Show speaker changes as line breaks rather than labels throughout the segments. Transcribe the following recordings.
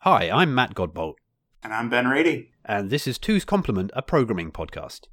Hi, I'm Matt Godbolt.
And I'm Ben Rady.
And this is Two's Complement, a programming podcast.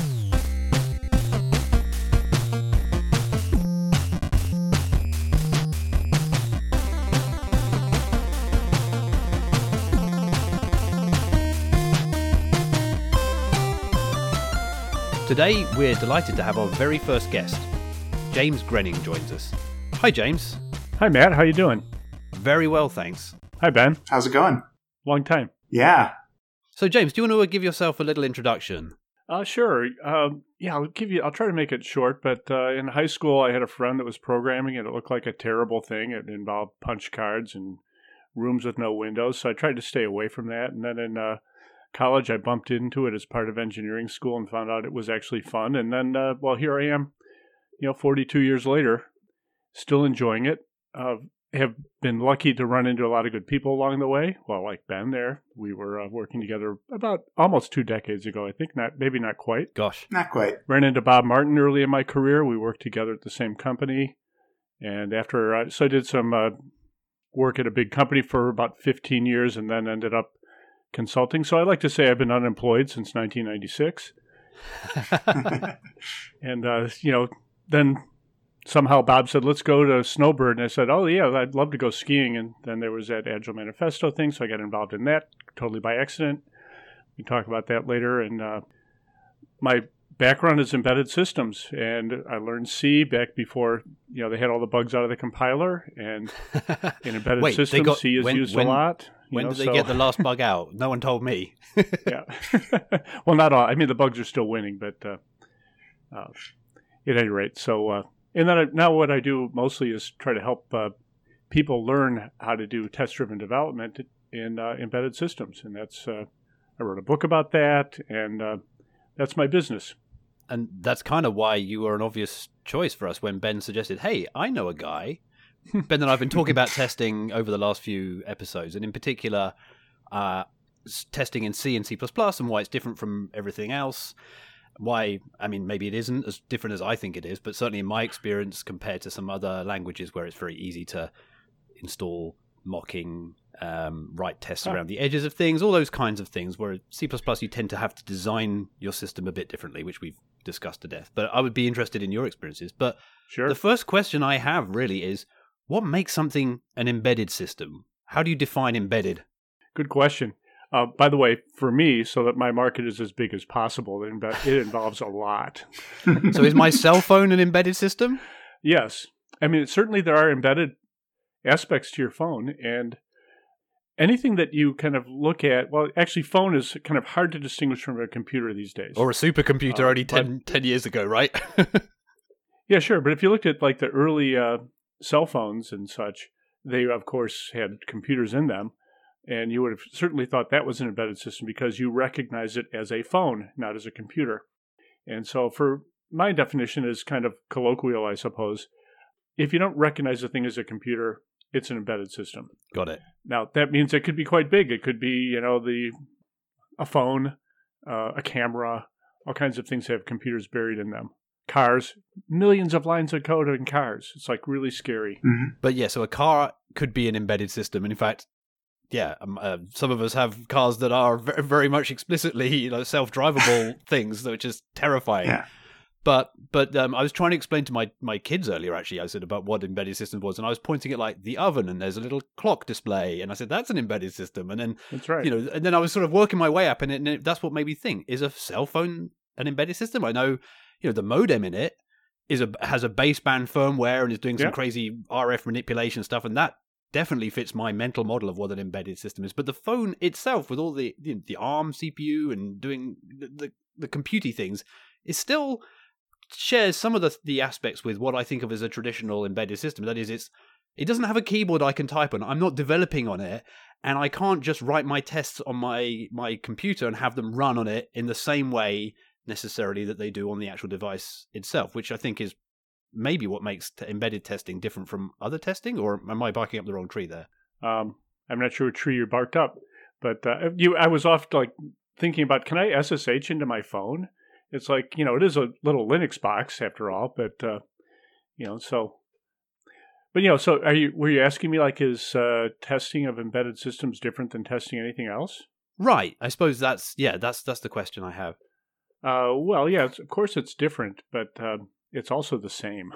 Today, we're delighted to have our very first guest. James Grenning joins us. Hi, James.
Hi, Matt. How you doing?
Very well, thanks.
Hi, Ben.
How's it going?
Long time.
Yeah.
So, James, do you want to give yourself a little introduction?
Sure. I'll try to make it short, but in high school, I had a friend that was programming, and it looked like a terrible thing. It involved punch cards and rooms with no windows, so I tried to stay away from that. And then in college, I bumped into it as part of engineering school and found out it was actually fun. And then, here I am, 42 years later, still enjoying it. Have been lucky to run into a lot of good people along the way. Well, like Ben there, we were working together about almost 2 decades ago. I think maybe not quite.
Gosh.
Not quite.
Ran into Bob Martin early in my career. We worked together at the same company. And after, so I did some work at a big company for about 15 years and then ended up consulting. So I like to say I've been unemployed since 1996. And, then somehow Bob said, let's go to Snowbird. And I said, oh, yeah, I'd love to go skiing. And then there was that Agile Manifesto thing, so I got involved in that totally by accident. We can talk about that later. And my background is embedded systems, and I learned C back before, they had all the bugs out of the compiler. And in embedded systems, C is used a lot.
When did they get the last bug out? No one told me.
Yeah. Well, not all. I mean, the bugs are still winning, but at any rate, so... And then now what I do mostly is try to help people learn how to do test-driven development in embedded systems. And that's I wrote a book about that, and that's my business.
And that's kind of why you were an obvious choice for us when Ben suggested, hey, I know a guy. Ben and I have been talking about testing over the last few episodes, and in particular, testing in C and C++ and why it's different from everything else. Why, I mean, maybe it isn't as different as I think it is, but certainly in my experience compared to some other languages where it's very easy to install mocking, write tests around the edges of things, all those kinds of things, where C++ you tend to have to design your system a bit differently, which we've discussed to death. But I would be interested in your experiences. But
sure.
The first question I have really is, what makes something an embedded system? How do you define embedded?
Good question. By the way, for me, so that my market is as big as possible, it involves a lot.
So is my cell phone an embedded system?
Yes. I mean, certainly there are embedded aspects to your phone, and anything that you kind of look at, well, actually, phone is kind of hard to distinguish from a computer these days.
Or a supercomputer only 10 years ago, right?
Yeah, sure. But if you looked at like the early cell phones and such, they, of course, had computers in them. And you would have certainly thought that was an embedded system because you recognize it as a phone, not as a computer. And so for my definition is kind of colloquial, I suppose. If you don't recognize a thing as a computer, it's an embedded system.
Got it.
Now, that means it could be quite big. It could be, a phone, a camera, all kinds of things have computers buried in them. Cars, millions of lines of code in cars. It's like really scary.
Mm-hmm.
But yeah, so a car could be an embedded system. And in fact, yeah, some of us have cars that are very, very much explicitly, self-drivable things, which is terrifying.
Yeah.
But I was trying to explain to my kids earlier, actually, I said about what embedded system was, and I was pointing at like the oven, and there's a little clock display, and I said that's an embedded system, and then
that's right.
And then I was sort of working my way up, and that's what made me think: is a cell phone an embedded system? I know, the modem in it has a baseband firmware and is doing some crazy RF manipulation stuff, and that definitely fits my mental model of what an embedded system is. But the phone itself, with all the ARM CPU and doing the computey things, is still shares some of the aspects with what I think of as a traditional embedded system. That is, it doesn't have a keyboard I can type on. I'm not developing on it, and I can't just write my tests on my computer and have them run on it in the same way necessarily that they do on the actual device itself, which I think is maybe what makes embedded testing different from other testing, or am I barking up the wrong tree there?
I'm not sure what tree you barked up, but I was off thinking about, can I SSH into my phone? It's like, it is a little Linux box after all, but, so. But so were you asking me like is testing of embedded systems different than testing anything else?
Right. I suppose that's the question I have.
Well, yeah, of course it's different, but it's also the same.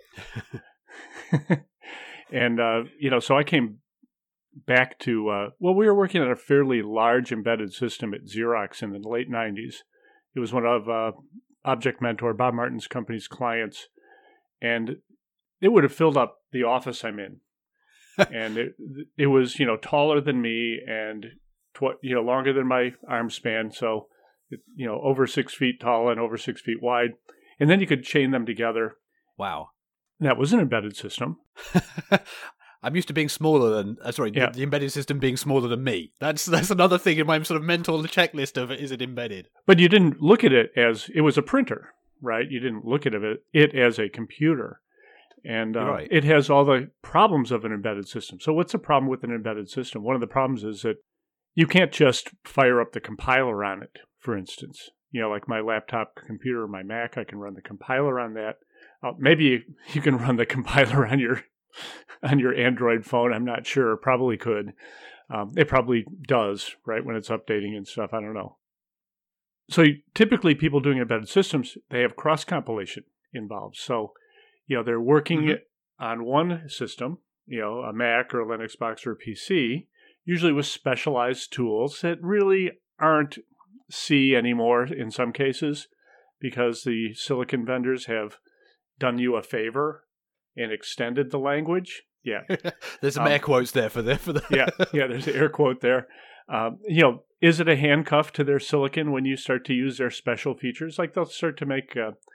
And so I came back to we were working on a fairly large embedded system at Xerox in the late 90s. It was one of Object Mentor, Bob Martin's company's clients, and it would have filled up the office I'm in. And it was taller than me and longer than my arm span, so over 6 feet tall and over 6 feet wide, and then you could chain them together.
Wow.
That was an embedded system.
I'm used to being smaller than the embedded system being smaller than me. That's another thing in my sort of mental checklist of is it embedded.
But you didn't look at it as it was a printer, right? You didn't look at it as a computer. And
right.
It has all the problems of an embedded system. So what's the problem with an embedded system? One of the problems is that you can't just fire up the compiler on it, for instance. Like my laptop computer or my Mac, I can run the compiler on that. Maybe you can run the compiler on your Android phone. I'm not sure. Probably could. It probably does, right, when it's updating and stuff. I don't know. So typically people doing embedded systems, they have cross-compilation involved. So, they're working on one system, a Mac or a Linux box or a PC, usually with specialized tools that really aren't C anymore in some cases because the silicon vendors have done you a favor and extended the language. Yeah.
There's some air quotes there for the
yeah, there's an air quote there. Is it a handcuff to their silicon when you start to use their special features? Like they'll start to make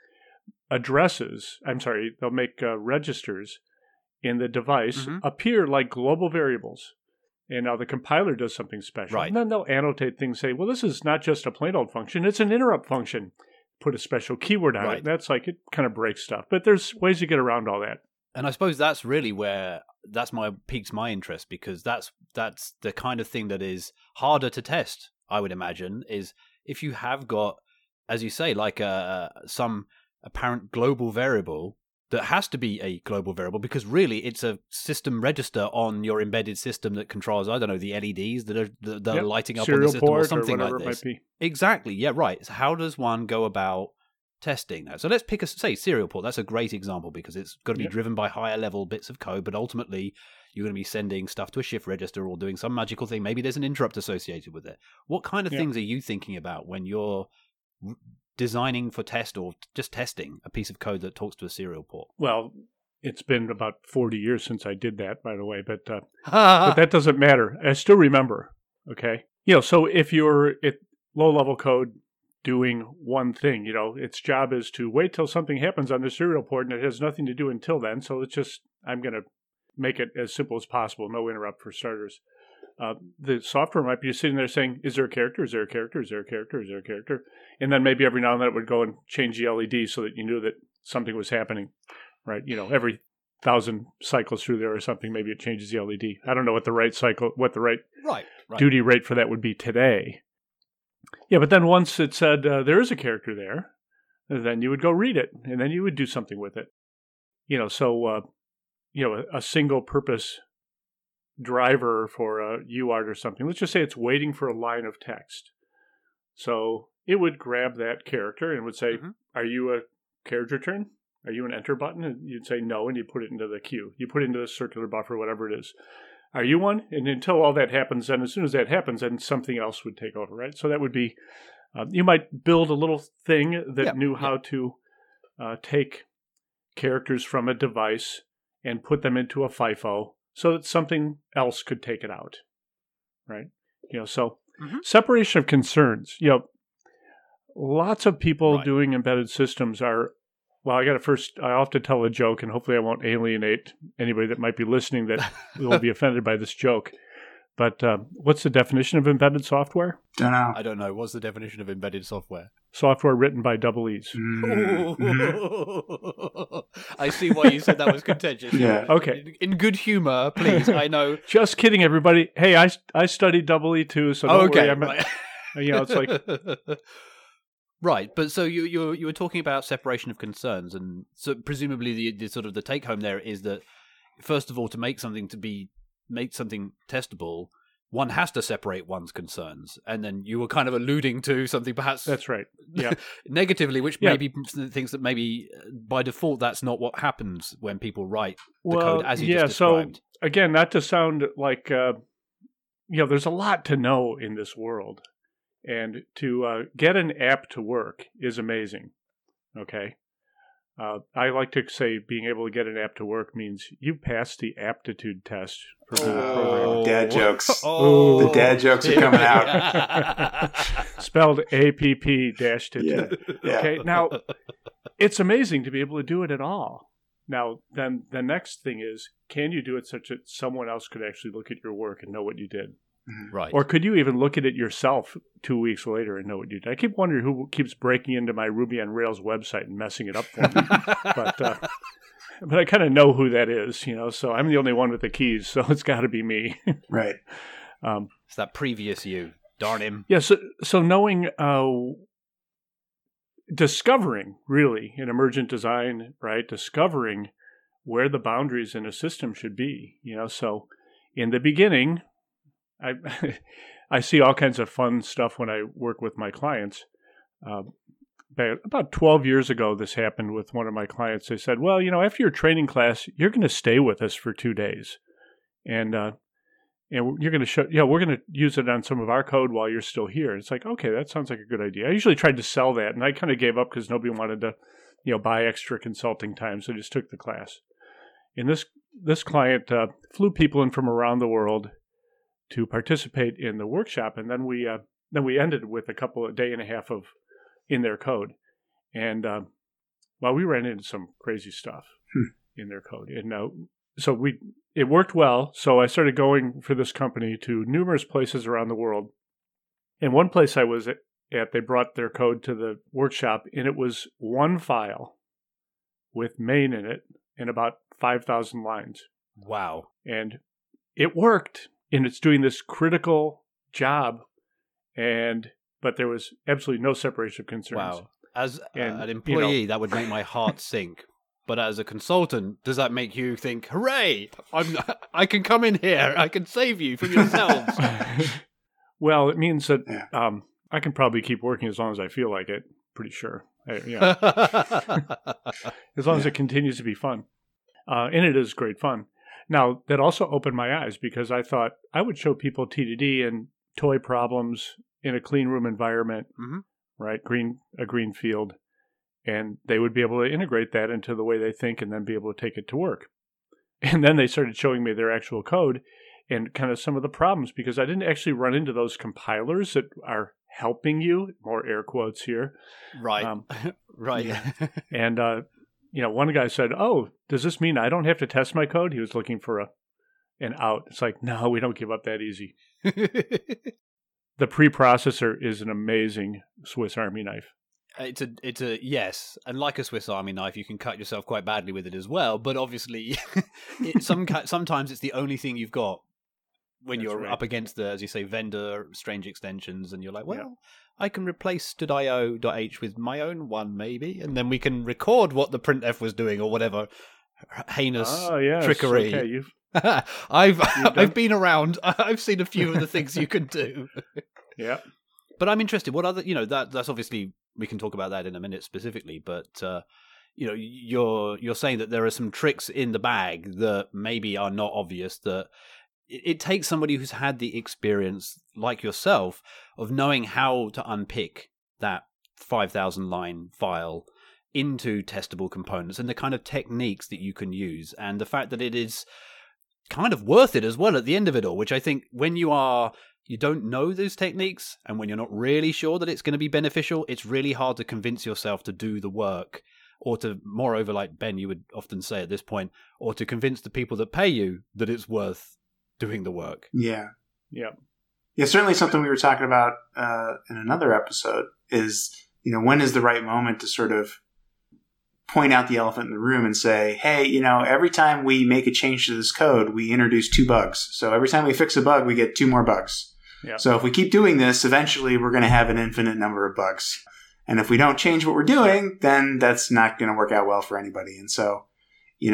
they'll make registers in the device appear like global variables. And now the compiler does something special.
Right.
And then they'll annotate things, say, well, this is not just a plain old function, it's an interrupt function. Put a special keyword on it. That's like, it kind of breaks stuff. But there's ways to get around all that.
And I suppose that's really where piques my interest, because that's the kind of thing that is harder to test, I would imagine, is if you have got, as you say, like some apparent global variable that has to be a global variable, because really it's a system register on your embedded system that controls, I don't know, the LEDs that are lighting up
serial
on the system or something
or
like this.
It might be.
Exactly, yeah, right. So how does one go about testing that? So let's pick serial port. That's a great example because it's got to be driven by higher level bits of code, but ultimately you're going to be sending stuff to a shift register or doing some magical thing. Maybe there's an interrupt associated with it. What kind of things are you thinking about when you're designing for test or just testing a piece of code that talks to a serial port?
Well, it's been about 40 years since I did that, by the way, but that doesn't matter. I still remember, okay? So if you're at low-level code doing one thing, its job is to wait till something happens on the serial port, and it has nothing to do until then, so I'm going to make it as simple as possible, no interrupt for starters. The software might be just sitting there saying, is there a character, is there a character, is there a character, is there a character? And then maybe every now and then it would go and change the LED so that you knew that something was happening, right? Every 1,000 cycles through there or something, maybe it changes the LED. I don't know what the right duty rate for that would be today. Yeah, but then once it said there is a character there, then you would go read it, and then you would do something with it. A single purpose driver for a UART or something. Let's just say it's waiting for a line of text. So it would grab that character and would say, are you a carriage return? Are you an enter button? And you'd say no, and you put it into the queue. You put it into the circular buffer, whatever it is. Are you one? And until all that happens, then as soon as that happens, then something else would take over, right? So that would be, you might build a little thing that knew how to take characters from a device and put them into a FIFO so that something else could take it out, right? So separation of concerns. Lots of people doing embedded systems are, well, I'll have to tell a joke, and hopefully I won't alienate anybody that might be listening that will be offended by this joke. But what's the definition of embedded software?
Don't know.
I don't know. What's the definition of embedded software?
Software written by double E's.
I see why you said that was contentious.
Yeah. Okay.
In good humor, please. I know.
Just kidding, everybody. Hey, I studied double E too, so don't worry.
Right.
It's like...
Right, but so you were talking about separation of concerns, and so presumably the sort of the take home there is that first of all, to make something testable, one has to separate one's concerns. And then you were kind of alluding to something perhaps
that's right. Yeah.
negatively, which maybe thinks that maybe by default that's not what happens when people write the code as you just described.
So again, not to sound like there's a lot to know in this world, and to get an app to work is amazing. Okay. I like to say being able to get an app to work means you passed the aptitude test for being a programmer.
Dad jokes. The dad jokes are coming out.
Spelled APP-.
Yeah.
Okay, now, it's amazing to be able to do it at all. Now, then the next thing is, can you do it such that someone else could actually look at your work and know what you did?
Right.
Or could you even look at it yourself 2 weeks later and know what you did? I keep wondering who keeps breaking into my Ruby on Rails website and messing it up for me. But I kind of know who that is, so I'm the only one with the keys, so it's got to be me.
Right.
It's that previous you. Darn him.
Yeah, so knowing, discovering, really, in emergent design, right, discovering where the boundaries in a system should be, so in the beginning, I see all kinds of fun stuff when I work with my clients. About 12 years ago, this happened with one of my clients. They said, well, after your training class, you're going to stay with us for 2 days. And you're going to show, we're going to use it on some of our code while you're still here. It's like, okay, that sounds like a good idea. I usually tried to sell that, and I kind of gave up because nobody wanted to, buy extra consulting time. So I just took the class. And this client flew people in from around the world to participate in the workshop, and then we ended with a day and a half of in their code, and we ran into some crazy stuff in their code, and so it worked well. So I started going for this company to numerous places around the world, and one place I was at, they brought their code to the workshop, and it was one file with main in it and about 5,000 lines.
Wow!
And it worked. And it's doing this critical job, but there was absolutely no separation of concerns.
Wow. As an employee, that would make my heart sink. But as a consultant, does that make you think, hooray, I can come in here, I can save you from yourselves?
Well, it means that I can probably keep working as long as I feel like it, pretty sure. As long as it continues to be fun. And it is great fun. Now, that also opened my eyes because I thought I would show people TDD and toy problems in a clean room environment, right? A green field, and they would be able to integrate that into the way they think and then be able to take it to work. And then they started showing me their actual code and kind of some of the problems because I didn't actually run into those compilers that are helping you, more air quotes here.
Right. Right.
Yeah. And, one guy said, oh, does this mean I don't have to test my code? He was looking for an out. It's like, no, we don't give up that easy. The preprocessor is an amazing Swiss Army knife.
It's a yes, and like a Swiss Army knife, you can cut yourself quite badly with it as well. But obviously, sometimes it's the only thing you've got when you're up against the, as you say, vendor strange extensions, and you're like, well, I can replace stdio.h with my own one, maybe, and then we can record what the printf was doing or whatever heinous trickery. Okay, I've been around. I've seen a few of the things you can do.
Yeah,
but I'm interested. What other, that's obviously we can talk about that in a minute specifically. But you're saying that there are some tricks in the bag that maybe are not obvious. That it takes somebody who's had the experience, like yourself, of knowing how to unpick that 5,000 line file into testable components and the kind of techniques that you can use, and the fact that it is kind of worth it as well at the end of it all, which I think when you don't know those techniques and when you're not really sure that it's going to be beneficial, it's really hard to convince yourself to do the work, or to, moreover, like Ben, you would often say at this point, or to convince the people that pay you that it's worth doing the work.
Yeah.
Yeah.
Yeah, certainly something we were talking about in another episode is, when is the right moment to sort of point out the elephant in the room and say, hey, every time we make a change to this code, we introduce 2 bugs. So every time we fix a bug, we get 2 more bugs. Yeah. So if we keep doing this, eventually we're going to have an infinite number of bugs. And if we don't change what we're doing, then that's not going to work out well for anybody. And so,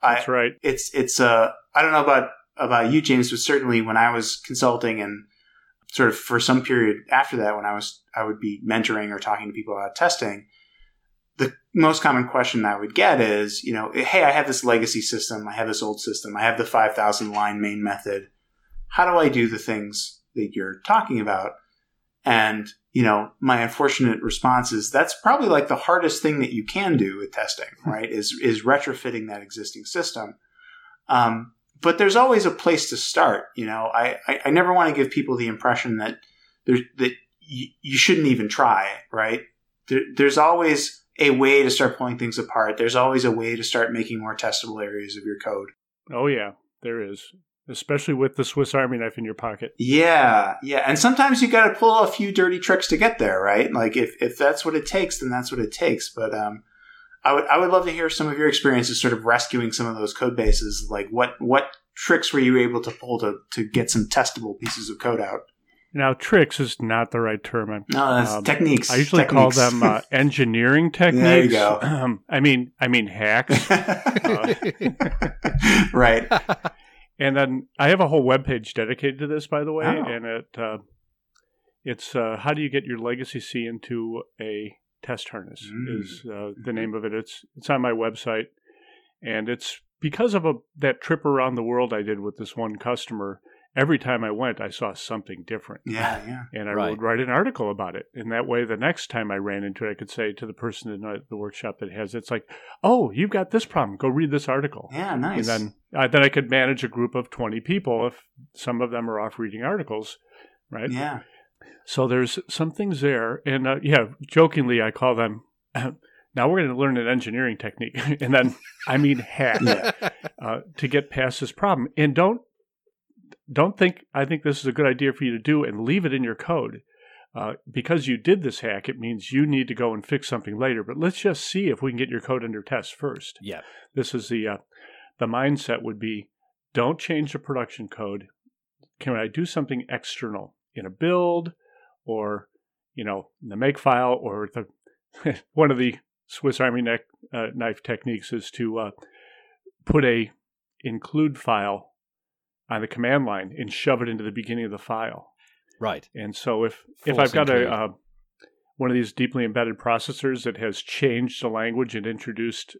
That's right.
It's I don't know about you, James, but certainly when I was consulting and sort of for some period after that, when I would be mentoring or talking to people about testing, the most common question I would get is, hey, I have this legacy system. I have this old system. I have the 5,000 line main method. How do I do the things that you're talking about? And, my unfortunate response is that's probably like the hardest thing that you can do with testing, right? Is retrofitting that existing system. But there's always a place to start. I never want to give people the impression that you shouldn't even try, right? There's always a way to start pulling things apart. There's always a way to start making more testable areas of your code.
Oh, yeah, there is. Especially with the Swiss Army knife in your pocket.
Yeah. And sometimes you got to pull a few dirty tricks to get there, right? Like if that's what it takes, then that's what it takes. But I would love to hear some of your experiences sort of rescuing some of those code bases. Like what tricks were you able to pull to get some testable pieces of code out?
Now, tricks is not the right term.
No, that's techniques.
I usually call them engineering techniques.
There you go.
I mean hacks.
Right.
And then I have a whole webpage dedicated to this, by the way, and it's how do you get your legacy C into a test harness is the name of it. It's on my website, and it's because of that trip around the world I did with this one customer. Every time I went, I saw something different.
Yeah.
And I would write an article about it. And that way, the next time I ran into it, I could say to the person in the workshop that has it, it's like, oh, you've got this problem. Go read this article.
Yeah, nice.
And then I could manage a group of 20 people if some of them are off reading articles, right?
Yeah.
So there's some things there. And jokingly, I call them, now we're going to learn an engineering technique. And then, hack to get past this problem. And don't think I think this is a good idea for you to do and leave it in your code. Because you did this hack, it means you need to go and fix something later. But let's just see if we can get your code under test first.
Yeah.
This is the mindset would be, don't change the production code. Can I do something external in a build or, in the make file or one of the Swiss Army knife techniques is to put a include file on the command line and shove it into the beginning of the file.
Right.
And so if I've got one of these deeply embedded processors that has changed the language and introduced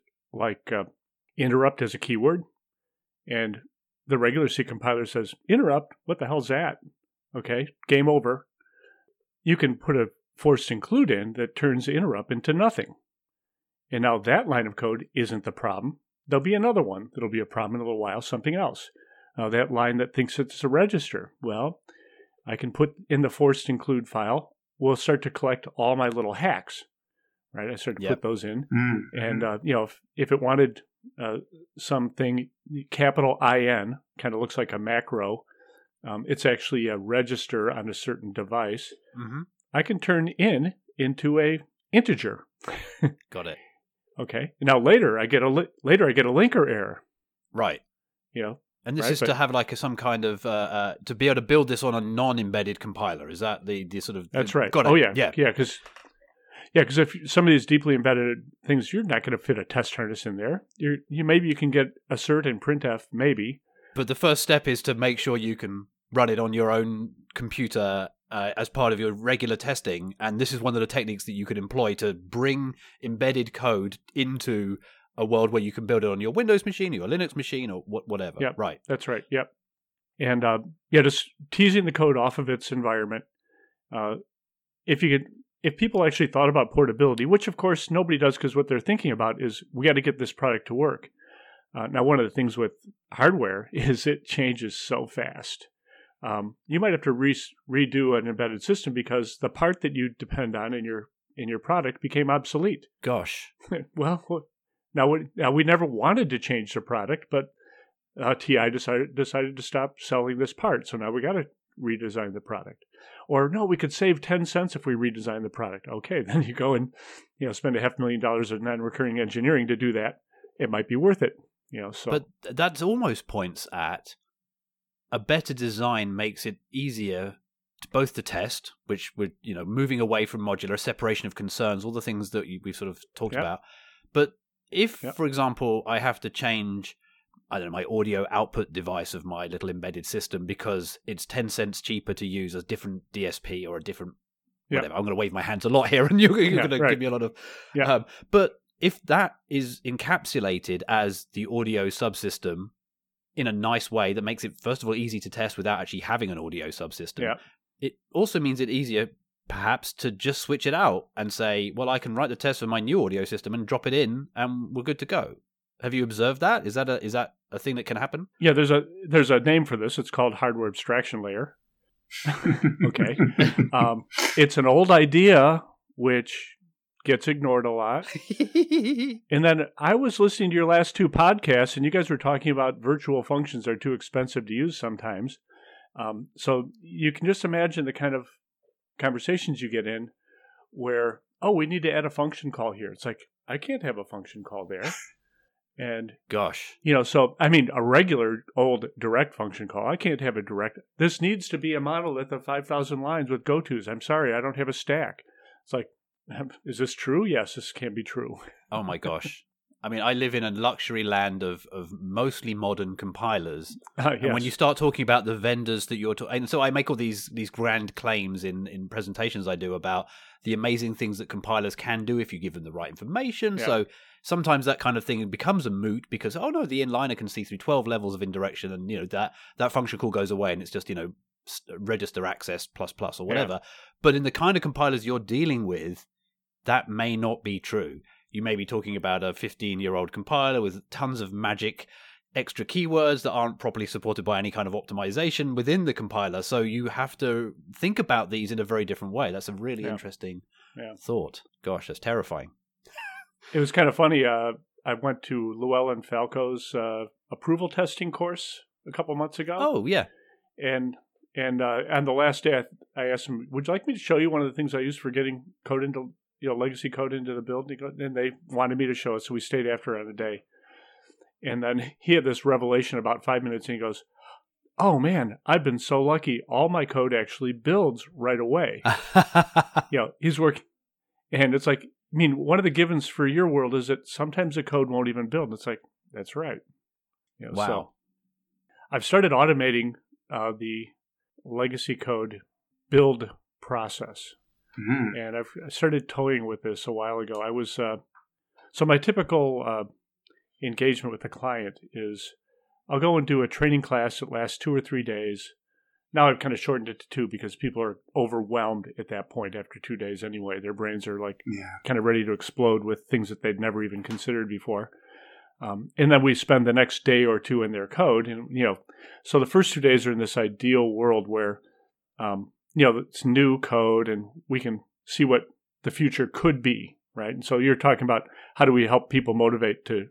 interrupt as a keyword, and the regular C compiler says, interrupt, what the hell's that? Okay, game over. You can put a forced include in that turns interrupt into nothing. And now that line of code isn't the problem. There'll be another one that'll be a problem in a little while, something else. That line that thinks it's a register. Well, I can put in the forced include file. We'll start to collect all my little hacks, right? I start to put those in. Mm-hmm. And, if it wanted something, capital IN, kind of looks like a macro. It's actually a register on a certain device. Mm-hmm. I can turn into a integer.
Got it.
Okay. Now later I get a linker error.
Right. And this is to have some kind of to be able to build this on a non-embedded compiler. Is that the sort of?
That's right.
Got it.
Oh yeah, because if some of these deeply embedded things, you're not going to fit a test harness in there. Maybe you can get assert and printf, maybe.
But the first step is to make sure you can run it on your own computer as part of your regular testing. And this is one of the techniques that you could employ to bring embedded code into a world where you can build it on your Windows machine or your Linux machine or whatever.
Yep,
right.
That's right. Yep. And just teasing the code off of its environment. If people actually thought about portability, which of course nobody does because what they're thinking about is we got to get this product to work. Now, one of the things with hardware is it changes so fast. You might have to redo an embedded system because the part that you depend on in your product became obsolete.
Gosh.
Well. Now we never wanted to change the product, but TI decided to stop selling this part. So now we got to redesign the product. Or no, we could save 10 cents if we redesign the product. Okay, then you go and spend $500,000 of non-recurring engineering to do that. It might be worth it. So.
But that almost points at a better design makes it easier both to test, which we're moving away from modular, separation of concerns, all the things that we've sort of talked about. But if, for example, I have to change I don't know, my audio output device of my little embedded system because it's 10 cents cheaper to use a different DSP or a different whatever. I'm going to wave my hands a lot here and you're going to give me a lot of... but if that is encapsulated as the audio subsystem in a nice way that makes it, first of all, easy to test without actually having an audio subsystem, it also means it easier perhaps to just switch it out and say, well, I can write the test for my new audio system and drop it in and we're good to go. Have you observed that? Is that a thing that can happen?
Yeah, there's a name for this. It's called hardware abstraction layer. Okay. It's an old idea which gets ignored a lot. And then I was listening to your last two podcasts, and you guys were talking about virtual functions are too expensive to use sometimes. So you can just imagine the kind of conversations you get in where, we need to add a function call here. It's like, I can't have a function call there. And
gosh,
so I mean, a regular old direct function call, I can't have a direct. This needs to be a monolith of 5,000 lines with gotos. I'm sorry, I don't have a stack. It's like, is this true? Yes, this can be true.
Oh my gosh. I mean, I live in a luxury land of mostly modern compilers.
Yes.
And when you start talking about the vendors that you're talking... And so I make all these grand claims in presentations I do about the amazing things that compilers can do if you give them the right information. Yeah. So sometimes that kind of thing becomes a moot because, oh no, the inliner can see through 12 levels of indirection and, that function call goes away and it's just, register access ++ or whatever. Yeah. But in the kind of compilers you're dealing with, that may not be true. You may be talking about a 15-year-old compiler with tons of magic extra keywords that aren't properly supported by any kind of optimization within the compiler. So you have to think about these in a very different way. That's a really interesting thought. Gosh, that's terrifying.
It was kind of funny. I went to Llewellyn Falco's approval testing course a couple months ago.
Oh, yeah.
And on the last day, I asked him, would you like me to show you one of the things I use for getting code into... legacy code into the build, and they wanted me to show it, so we stayed after on a day. And then he had this revelation about 5 minutes, and he goes, oh man, I've been so lucky. All my code actually builds right away. He's working. And it's like, I mean, one of the givens for your world is that sometimes the code won't even build. And it's like, that's right.
Wow.
So I've started automating the legacy code build process. Mm-hmm. And I started toying with this a while ago. I was so my typical engagement with the client is I'll go and do a training class that lasts 2 or 3 days. Now I've kind of shortened it to 2 because people are overwhelmed at that point after 2 days anyway. Their brains are kind of ready to explode with things that they'd never even considered before. And then we spend the next day or 2 in their code. And, so the first 2 days are in this ideal world where it's new code and we can see what the future could be, right? And so you're talking about how do we help people motivate to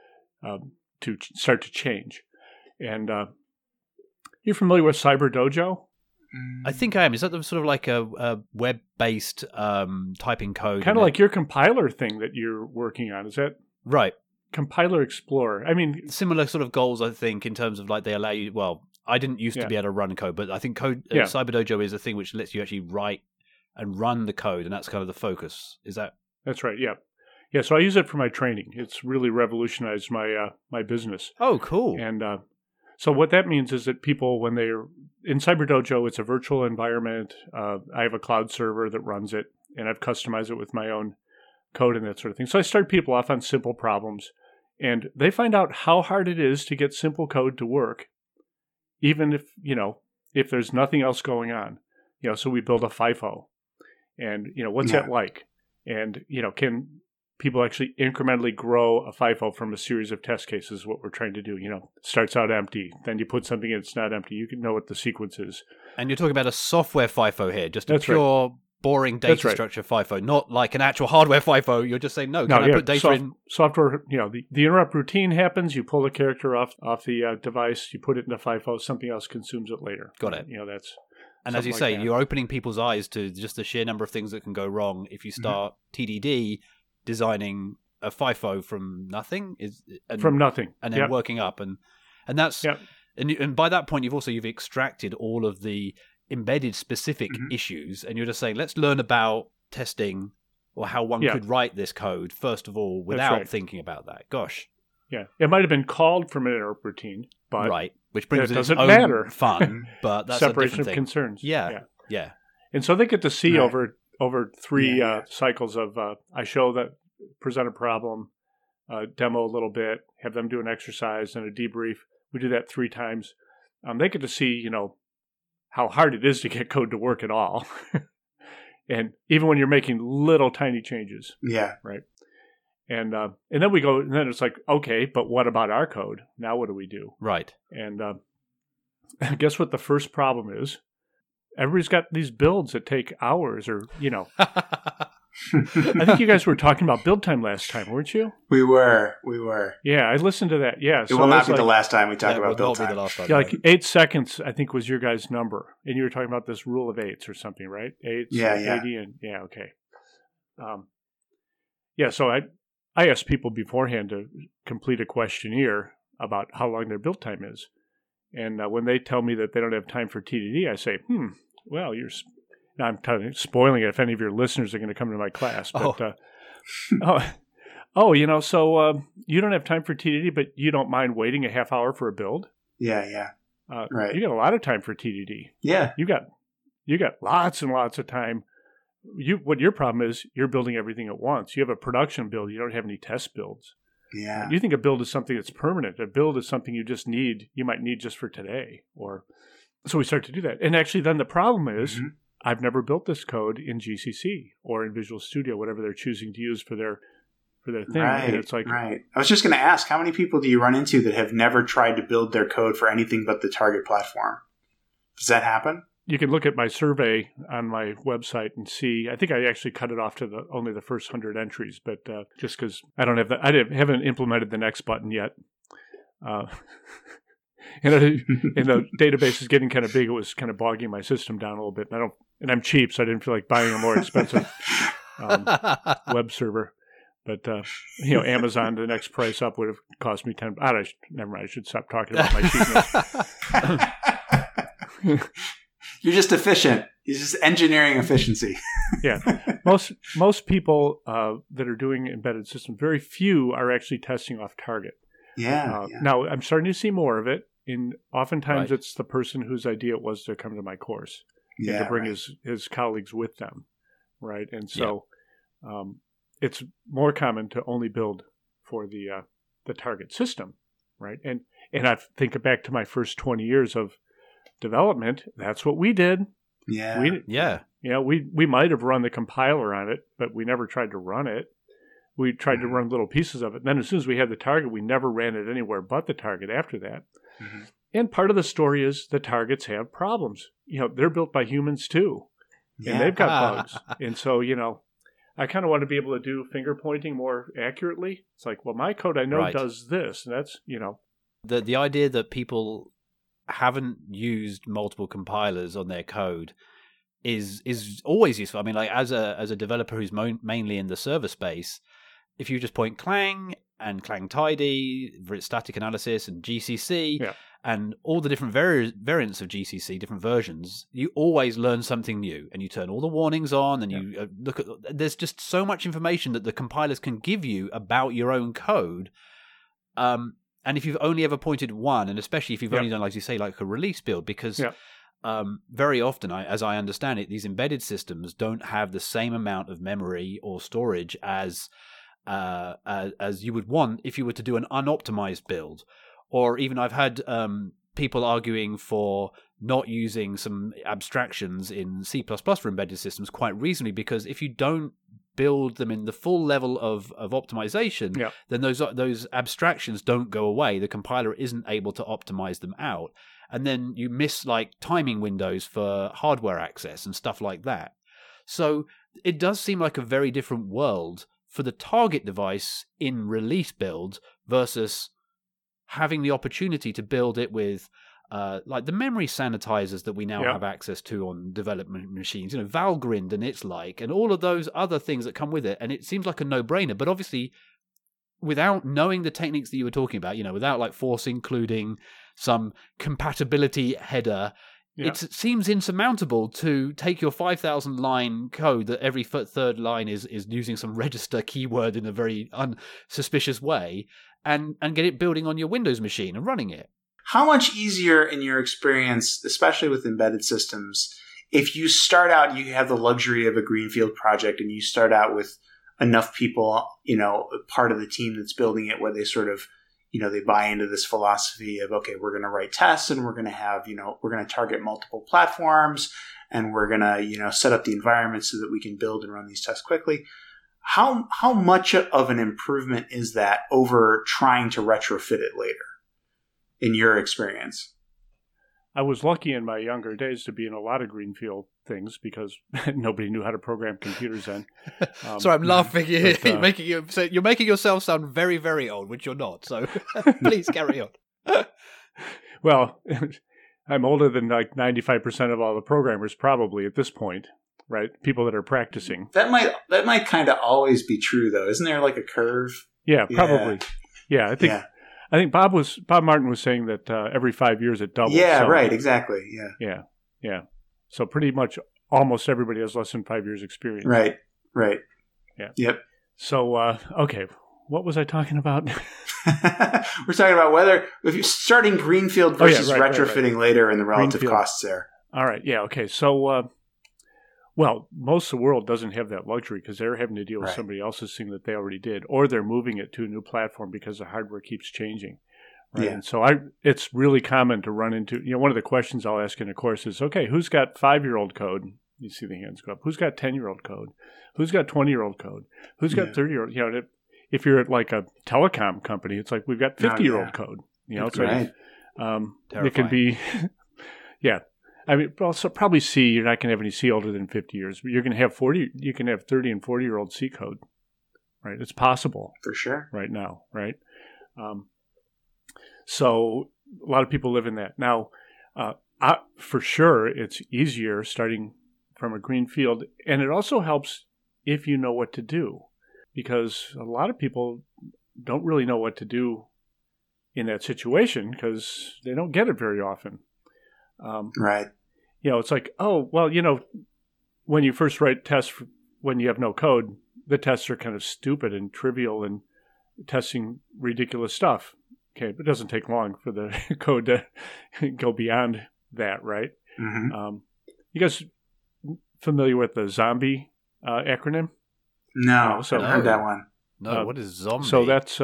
start to change. And you're familiar with CyberDojo?
I think I am. Is that sort of like a web-based typing code?
Kind of like your compiler thing that you're working on. Is that
right?
Compiler Explorer. I mean,
similar sort of goals, I think, in terms of like they allow you, I didn't used to be able to run code, but I think CyberDojo is a thing which lets you actually write and run the code, and that's kind of the focus. Is that?
That's right. Yeah, yeah. So I use it for my training. It's really revolutionized my my business.
Oh, cool.
And so what that means is that people, when they're in CyberDojo, it's a virtual environment. I have a cloud server that runs it, and I've customized it with my own code and that sort of thing. So I start people off on simple problems, and they find out how hard it is to get simple code to work. Even if there's nothing else going on, so we build a FIFO and, what's that like? And, can people actually incrementally grow a FIFO from a series of test cases, what we're trying to do, starts out empty. Then you put something in, it's not empty. You can know what the sequence is.
And you're talking about a software FIFO here, just a pure boring data structure FIFO, not like an actual hardware FIFO. You're just saying, I put data in?
Software, the interrupt routine happens. You pull the character off the device, you put it into FIFO, something else consumes it later.
Got it.
That's...
And as you say, you're opening people's eyes to just the sheer number of things that can go wrong if you start TDD designing a FIFO from nothing.
From nothing.
And then working up. And that's... Yep. And by that point, you've extracted all of the embedded specific issues, and you're just saying, let's learn about testing or how one could write this code first of all without thinking about that. Gosh.
Yeah, it might have been called from an interrupt routine, but
right, which brings
it
its
doesn't
own
matter.
fun, but that's
separation
a
of
different thing.
concerns.
Yeah.
And so they get to see
Right.
over three cycles of I show that, present a problem, demo a little bit, have them do an exercise and a debrief. We do that 3 times. They get to see, how hard it is to get code to work at all. And even when you're making little tiny changes.
Yeah.
Right. And then we go, and then it's like, okay, but what about our code? Now what do we do?
Right.
And guess what the first problem is? Everybody's got these builds that take hours or, I think you guys were talking about build time last time, weren't you?
We were.
Yeah, I listened to that. Yeah.
It will not be the last time we talk about build
Be the
time.
last time.
Yeah, like 8 seconds, I think, was your guys' number. And you were talking about this rule of 8s or something, right? 8s,
Yeah.
80, and okay. So I asked people beforehand to complete a questionnaire about how long their build time is. And when they tell me that they don't have time for TDD, I say, well, now I'm kind of spoiling it if any of your listeners are going to come to my class. But, so you don't have time for TDD, but you don't mind waiting a half hour for a build?
Yeah. Right.
You got a lot of time for TDD.
Yeah.
You got lots and lots of time. What your problem is, you're building everything at once. You have a production build. You don't have any test builds.
Yeah.
You think a build is something that's permanent. A build is something you might need just for today. So we start to do that. And actually then the problem is, I've never built this code in GCC or in Visual Studio, whatever they're choosing to use for their thing.
Right,
and it's like,
right. I was just going to ask, how many people do you run into that have never tried to build their code for anything but the target platform? Does that happen?
You can look at my survey on my website and see. I think I actually cut it off to only the first 100 entries, but just because I don't have haven't implemented the next button yet. And the database is getting kind of big. It was kind of bogging my system down a little bit. And I'm cheap, so I didn't feel like buying a more expensive web server. But Amazon, the next price up would have cost me $10. Never mind. I should stop talking about my cheapness.
You're just efficient. You're just engineering efficiency.
Yeah. Most people that are doing embedded systems, very few are actually testing off target.
Yeah.
Now, I'm starting to see more of it. Oftentimes,
Right.
it's the person whose idea it was to come to my course and to bring his colleagues with them, right? And so it's more common to only build for the target system, right? And I think back to my first 20 years of development. That's what we did.
Yeah.
We might have run the compiler on it, but we never tried to run it. We tried to run little pieces of it. And then as soon as we had the target, we never ran it anywhere but the target after that.
Mm-hmm.
And part of the story is the targets have problems. They're built by humans too. And they've got bugs. And so, I kind of want to be able to do finger pointing more accurately. It's like, well, my code I know does this. And that's,
The idea that people haven't used multiple compilers on their code is always useful. I mean, like as a developer who's mainly in the server space, if you just point Clang and Clang Tidy for its static analysis and GCC and all the different variants of GCC, different versions, you always learn something new, and you turn all the warnings on, and you look at. There's just so much information that the compilers can give you about your own code. And if you've only ever pointed one, and especially if you've only done, like you say, like a release build, because very often, as I understand it, these embedded systems don't have the same amount of memory or storage as you would want if you were to do an unoptimized build. Or even I've had people arguing for not using some abstractions in C++ for embedded systems quite reasonably, because if you don't build them in the full level of optimization, then those abstractions don't go away. The compiler isn't able to optimize them out. And then you miss like timing windows for hardware access and stuff like that. So it does seem like a very different world for the target device in release build versus having the opportunity to build it with like the memory sanitizers that we now have access to on development machines, Valgrind and its like, and all of those other things that come with it. And it seems like a no-brainer, but obviously without knowing the techniques that you were talking about, without like force including some compatibility header, it seems insurmountable to take your 5,000 line code that every third line is using some register keyword in a very unsuspicious way, and get it building on your Windows machine and running it.
How much easier in your experience, especially with embedded systems, if you start out, you have the luxury of a greenfield project and you start out with enough people, part of the team that's building it where they sort of, they buy into this philosophy of, okay, we're going to write tests and we're going to have, we're going to target multiple platforms and we're going to, set up the environment so that we can build and run these tests quickly. How much of an improvement is that over trying to retrofit it later in your experience?
I was lucky in my younger days to be in a lot of greenfield things because nobody knew how to program computers then.
Sorry, I'm laughing. You're making yourself sound very, very old, which you're not. So please carry on.
Well, I'm older than like 95% of all the programmers probably at this point, right? People that are practicing.
That might kind of always be true, though. Isn't there like a curve?
Yeah, probably. Yeah, I think. Yeah. I think Bob Martin was saying that every 5 years it doubles.
Yeah, right, exactly.
Yeah. So pretty much almost everybody has less than 5 years experience.
Right.
Yeah.
Yep.
So, okay, what was I talking about?
We're talking about whether if you're starting greenfield versus retrofitting later and the relative costs there.
All right. Yeah. Okay. So, well, most of the world doesn't have that luxury because they're having to deal with somebody else's thing that they already did, or they're moving it to a new platform because the hardware keeps changing. Right? Yeah. And so it's really common to run into, one of the questions I'll ask in a course is, okay, who's got 5-year-old code? You see the hands go up. Who's got 10-year-old code? Who's got 20-year-old code? Who's got 30-year-old? If you're at like a telecom company, it's like we've got 50-year-old code. It's
right.
It can be, yeah. I mean, also probably C. You're not going to have any C older than 50 years, but you're going to have 40. You can have 30 and 40-year-old C code, right? It's possible
for sure
right now, right? So a lot of people live in that now. For sure, it's easier starting from a green field, and it also helps if you know what to do, because a lot of people don't really know what to do in that situation because they don't get it very often.
Right.
It's like, oh, well, when you first write tests when you have no code, the tests are kind of stupid and trivial and testing ridiculous stuff. Okay, but it doesn't take long for the code to go beyond that, right?
Mm-hmm.
You guys familiar with the zombie acronym?
No, so I've heard that one.
No, what is zombie?
So that's,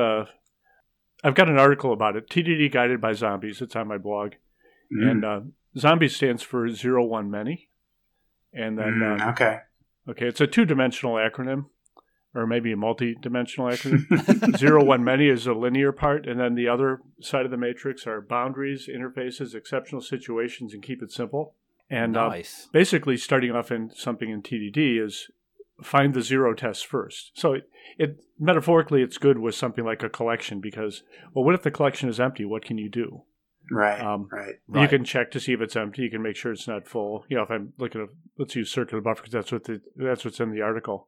I've got an article about it, TDD Guided by Zombies. It's on my blog. Mm-hmm. And zombie stands for 0, 1, many. And then,
okay,
it's a 2-dimensional acronym, or maybe a multi-dimensional acronym. 0, 1, many is a linear part, and then the other side of the matrix are boundaries, interfaces, exceptional situations, and keep it simple. And
nice.
Basically, starting off in something in TDD is find the zero tests first. So it metaphorically, it's good with something like a collection because, well, what if the collection is empty? What can you do?
Right.
You can check to see if it's empty. You can make sure it's not full. If I'm looking at, let's use circular buffer because that's what's in the article.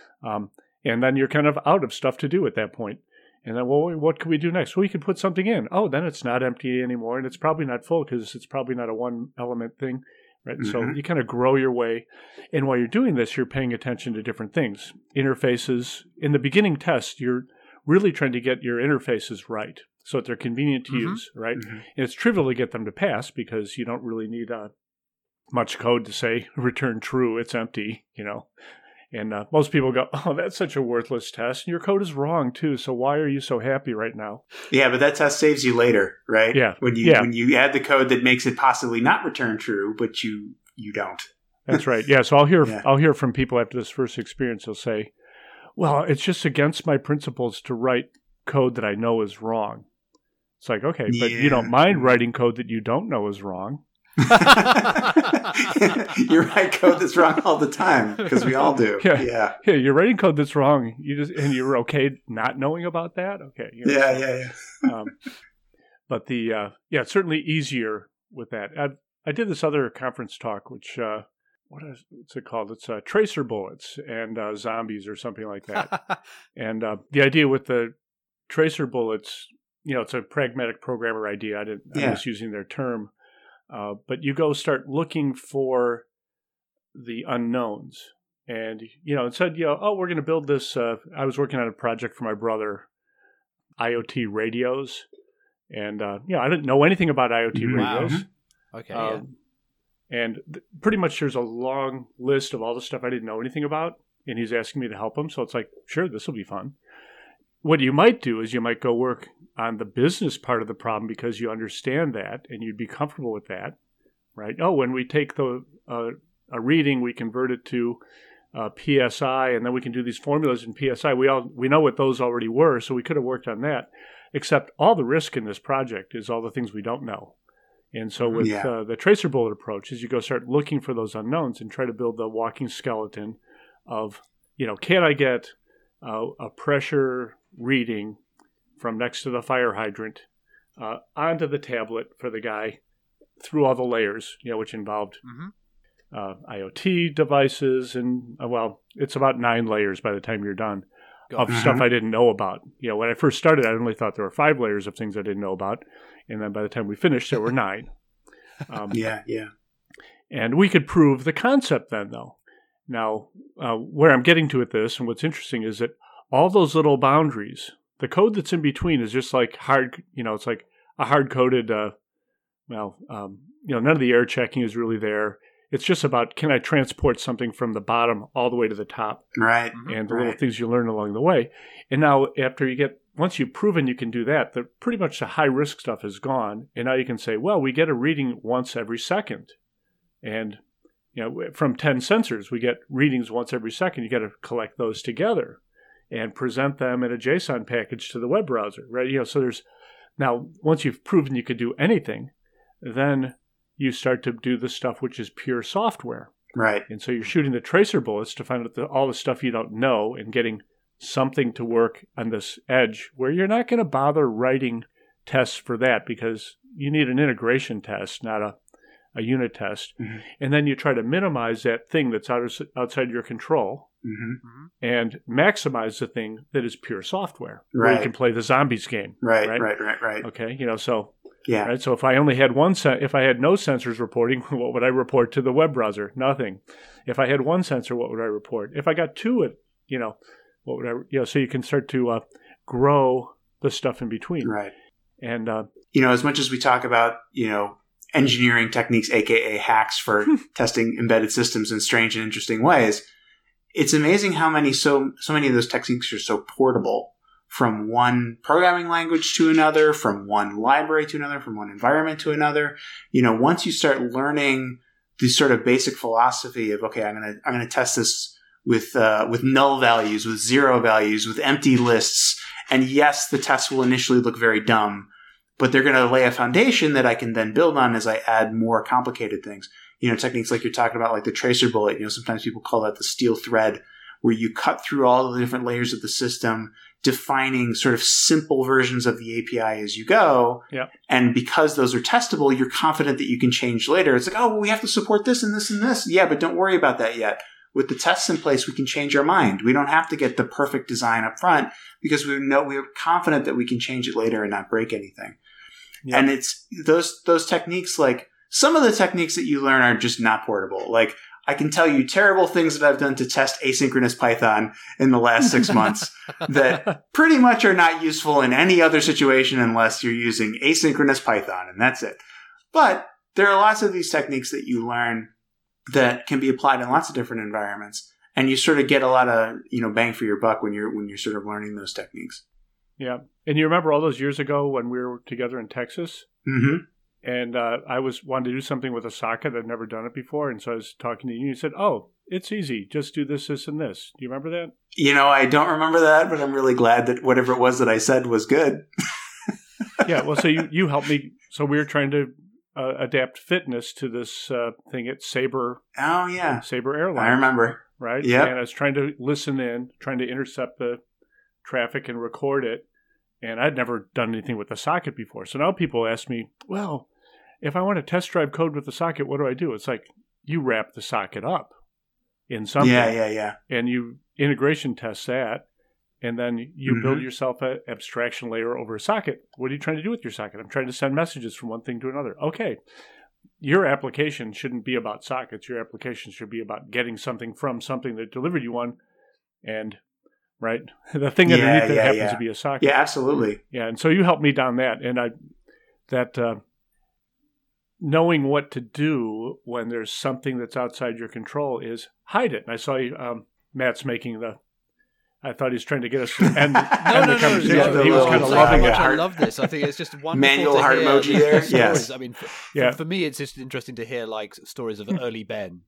And then you're kind of out of stuff to do at that point. And then, well, what can we do next? Well, we can put something in. Oh, then it's not empty anymore, and it's probably not full because it's probably not a one-element thing, right? Mm-hmm. So you kind of grow your way. And while you're doing this, you're paying attention to different things. Interfaces. In the beginning test, you're really trying to get your interfaces right so that they're convenient to use, right? Mm-hmm. And it's trivial to get them to pass because you don't really need much code to say, return true, it's empty, And most people go, oh, that's such a worthless test. And your code is wrong, too. So why are you so happy right now?
Yeah, but that test saves you later, right?
Yeah.
When you add the code that makes it possibly not return true, but you don't.
That's right. Yeah, so I'll hear from people after this first experience. They'll say, well, it's just against my principles to write code that I know is wrong. It's like, okay, but you don't mind writing code that you don't know is wrong.
You write code that's wrong all the time because we all do. Yeah.
You're writing code that's wrong. And you're okay not knowing about that. Okay.
Yeah.
But it's certainly easier with that. I did this other conference talk, which what's it called? It's tracer bullets and zombies or something like that. And the idea with the tracer bullets, it's a pragmatic programmer idea. I'm just using their term. But you go start looking for the unknowns. And, it said, we're going to build this. I was working on a project for my brother IoT radios. And, I didn't know anything about IoT radios.
Wow. Okay,
And pretty much there's a long list of all the stuff I didn't know anything about. And he's asking me to help him. So it's like, sure, this will be fun. What you might do is you might go work on the business part of the problem because you understand that and you'd be comfortable with that, right? Oh, when we take a reading, we convert it to PSI, and then we can do these formulas in PSI. We know what those already were, so we could have worked on that. Except all the risk in this project is all the things we don't know. And so with the tracer bullet approach is you go start looking for those unknowns and try to build the walking skeleton of, can I get a pressure reading from next to the fire hydrant onto the tablet for the guy through all the layers, which involved IoT devices and, it's about 9 layers by the time you're done of stuff I didn't know about. When I first started, I only thought there were 5 layers of things I didn't know about. And then by the time we finished, there were 9. And we could prove the concept then, though. Now, where I'm getting to with this, and what's interesting is that all those little boundaries, the code that's in between is just like hard, it's like a hard-coded, none of the error checking is really there. It's just about, can I transport something from the bottom all the way to the top?
Right.
And the little things you learn along the way. And now once you've proven you can do that, pretty much the high-risk stuff is gone. And now you can say, well, we get a reading once every second. And, from 10 sensors, we get readings once every second. You got to collect those together and present them in a JSON package to the web browser, right? So now, once you've proven you could do anything, then you start to do the stuff which is pure software.
Right.
And so you're shooting the tracer bullets to find out all the stuff you don't know and getting something to work on this edge where you're not going to bother writing tests for that because you need an integration test, not a unit test. Mm-hmm. And then you try to minimize that thing that's outside your control and maximize the thing that is pure software. Right. Where you can play the zombies game.
Right.
Okay. So...
Yeah.
Right. So if I only had if I had no sensors reporting, what would I report to the web browser? Nothing. If I had one sensor, what would I report? If I got 2, what would I? So you can start to grow the stuff in between.
Right.
And
as much as we talk about engineering techniques, aka hacks for testing embedded systems in strange and interesting ways, it's amazing how so many of those techniques are so portable. From one programming language to another, from one library to another, from one environment to another. Once you start learning the sort of basic philosophy of, okay, I'm gonna test this with null values, with 0 values, with empty lists, and yes, the tests will initially look very dumb, but they're gonna lay a foundation that I can then build on as I add more complicated things. Techniques like you're talking about, like the tracer bullet. Sometimes people call that the steel thread, where you cut through all the different layers of the system, defining sort of simple versions of the API as you go.
Yep.
And because those are testable, you're confident that you can change later. It's like, oh, well, we have to support this and this and this. Yeah, but don't worry about that yet. With the tests in place, we can change our mind. We don't have to get the perfect design up front because we're confident that we can change it later and not break anything. Yep. And it's those techniques, like some of the techniques that you learn are just not portable. Like, I can tell you terrible things that I've done to test asynchronous Python in the last 6 months that pretty much are not useful in any other situation unless you're using asynchronous Python, and that's it. But there are lots of these techniques that you learn that can be applied in lots of different environments, and you sort of get a lot of bang for your buck when you're sort of learning those techniques.
Yeah, and you remember all those years ago when we were together in Texas?
Mm-hmm.
And I wanted to do something with a socket. I'd never done it before. And so I was talking to you. And you said, oh, it's easy. Just do this, this, and this. Do you remember that?
I don't remember that, but I'm really glad that whatever it was that I said was good.
Yeah. Well, so you helped me. So we were trying to adapt fitness to this thing at Sabre.
Oh, yeah.
Sabre Airlines.
I remember.
Right?
Yeah.
And I was trying to listen in, trying to intercept the traffic and record it. And I'd never done anything with the socket before. So now people ask me, well, if I want to test drive code with the socket, what do I do? It's like you wrap the socket up in something.
Yeah.
And you integration test that. And then you build yourself an abstraction layer over a socket. What are you trying to do with your socket? I'm trying to send messages from one thing to another. Okay. Your application shouldn't be about sockets. Your application should be about getting something from something that delivered you one. And right? The thing underneath it happens to be a socket.
Yeah, absolutely.
Yeah, and so you helped me down that, and knowing what to do when there's something that's outside your control is hide it. And I saw Matt's making I thought he was trying to get us to end the conversation.
Yeah,
he was kind of loving it.
I love this. I think it's just wonderful
manual
to
heart
hear
emoji there.
stories.
Yes.
I mean, for me, it's just interesting to hear like stories of early Ben.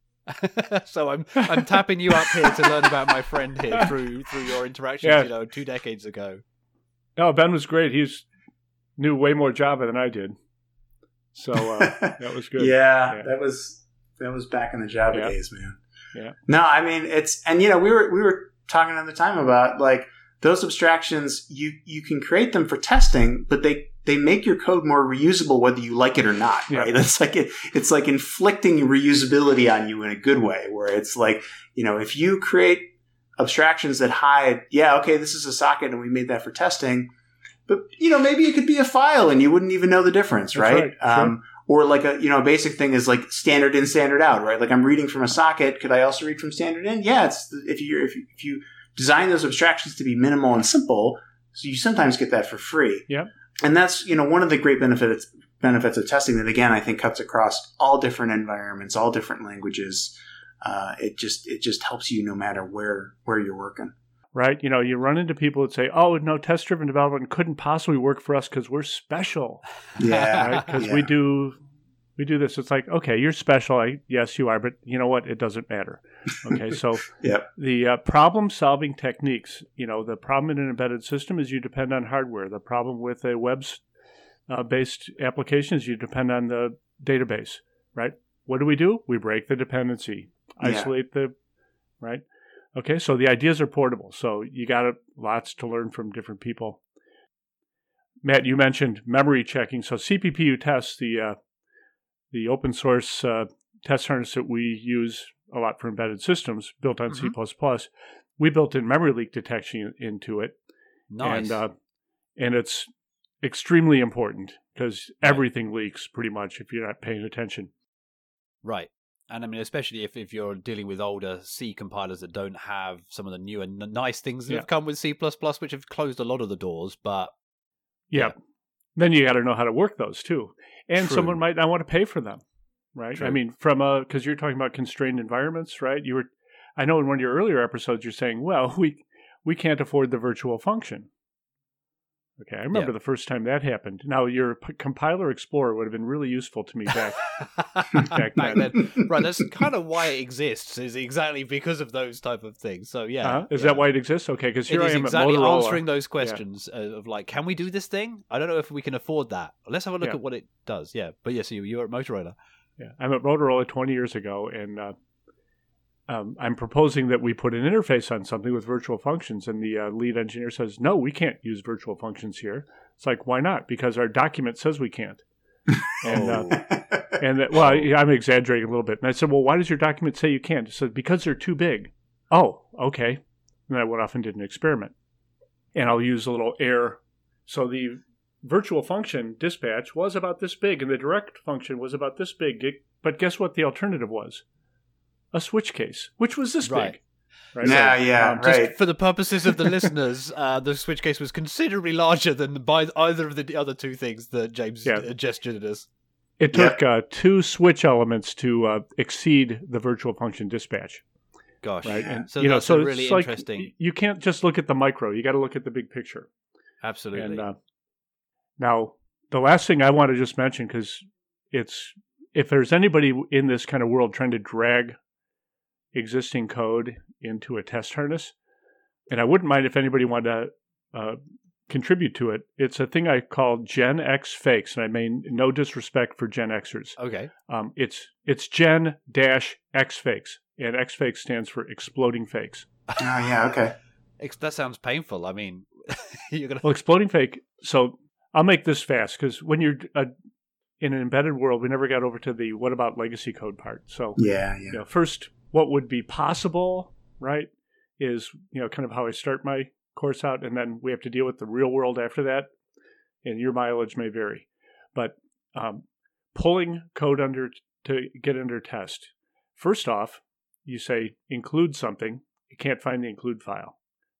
So I'm tapping you up here to learn about my friend here through your interactions, 2 decades ago.
No, Ben was great. He knew way more Java than I did. So that was good.
Yeah, that was back in the Java days, man.
Yeah.
No, I mean we were talking at the time about like those abstractions. You can create them for testing, but they make your code more reusable whether you like it or not. Right? That's like it's like inflicting reusability on you in a good way, where it's like if you create abstractions that hide, this is a socket and we made that for testing. But, maybe it could be a file and you wouldn't even know the difference, right?
Sure.
Or like a basic thing is like standard in, standard out, right? Like I'm reading from a socket. Could I also read from standard in? Yeah, if you design those abstractions to be minimal and simple, so you sometimes get that for free.
Yeah.
And that's, one of the great benefits of testing that, again, I think cuts across all different environments, all different languages. It just helps you no matter where you're working.
Right. You run into people that say, oh, no, test-driven development couldn't possibly work for us because we're special.
Yeah.
Right? Because we do this. It's like, okay, you're special. Yes, you are. But you know what? It doesn't matter. Okay. So the problem-solving techniques, the problem in an embedded system is you depend on hardware. The problem with a web-based application is you depend on the database. Right. What do? We break the dependency, isolate right. Okay, so the ideas are portable, so you got lots to learn from different people. Matt, you mentioned memory checking. So CPPU tests, the open source test harness that we use a lot for embedded systems, built on C++. We built in memory leak detection into it.
Nice.
And it's extremely important because everything leaks pretty much if you're not paying attention.
Right. And I mean, especially if you're dealing with older C compilers that don't have some of the new and nice things that have come with C++, which have closed a lot of the doors, but...
Yeah. Then you got to know how to work those, too. And
True.
someone might not want to pay for them, right?
True.
I mean, because you're talking about constrained environments, right? I know in one of your earlier episodes you're saying, well, we can't afford the virtual function. Okay, I remember the first time that happened. Now, your compiler explorer would have been really useful to me back then.
Right, that's kind of why it exists, is exactly because of those type of things. So,
Is that why it exists? Okay, because here I am
exactly
at Motorola.
answering those questions of like, can we do this thing? I don't know if we can afford that. Let's have a look at what it does. Yeah, but yes, you're at Motorola.
Yeah, I'm at Motorola 20 years ago, and I'm proposing that we put an interface on something with virtual functions, and the lead engineer says, no, we can't use virtual functions here. It's like, why not? Because our document says we can't. I'm exaggerating a little bit. And I said, well, why does your document say you can't? It said, because they're too big. Oh, okay. And I went off and did an experiment. And I'll use a little air. So the virtual function dispatch was about this big, and the direct function was about this big. But guess what the alternative was? A switch case, which was this big. Right?
Just for the purposes of the listeners, the switch case was considerably larger than by either of the other two things that James gestured at us.
It took 2 switch elements to exceed the virtual function dispatch.
Gosh,
right? And,
so that's really interesting.
Like, you can't just look at the micro; you got to look at the big picture.
Absolutely.
And now, the last thing I want to just mention, because if there's anybody in this kind of world trying to drag existing code into a test harness, and I wouldn't mind if anybody wanted to contribute to it. It's a thing I call Gen X fakes, and I mean no disrespect for Gen Xers.
Okay.
It's Gen-X fakes, and X fakes stands for exploding fakes.
Oh yeah, okay.
That sounds painful. I mean,
Well, exploding fake. So I'll make this fast because when you're in an embedded world, we never got over to the what about legacy code part. So first, what would be possible, right, is, kind of how I start my course out, and then we have to deal with the real world after that, and your mileage may vary. But pulling code to get under test, first off, you say include something. You can't find the include file.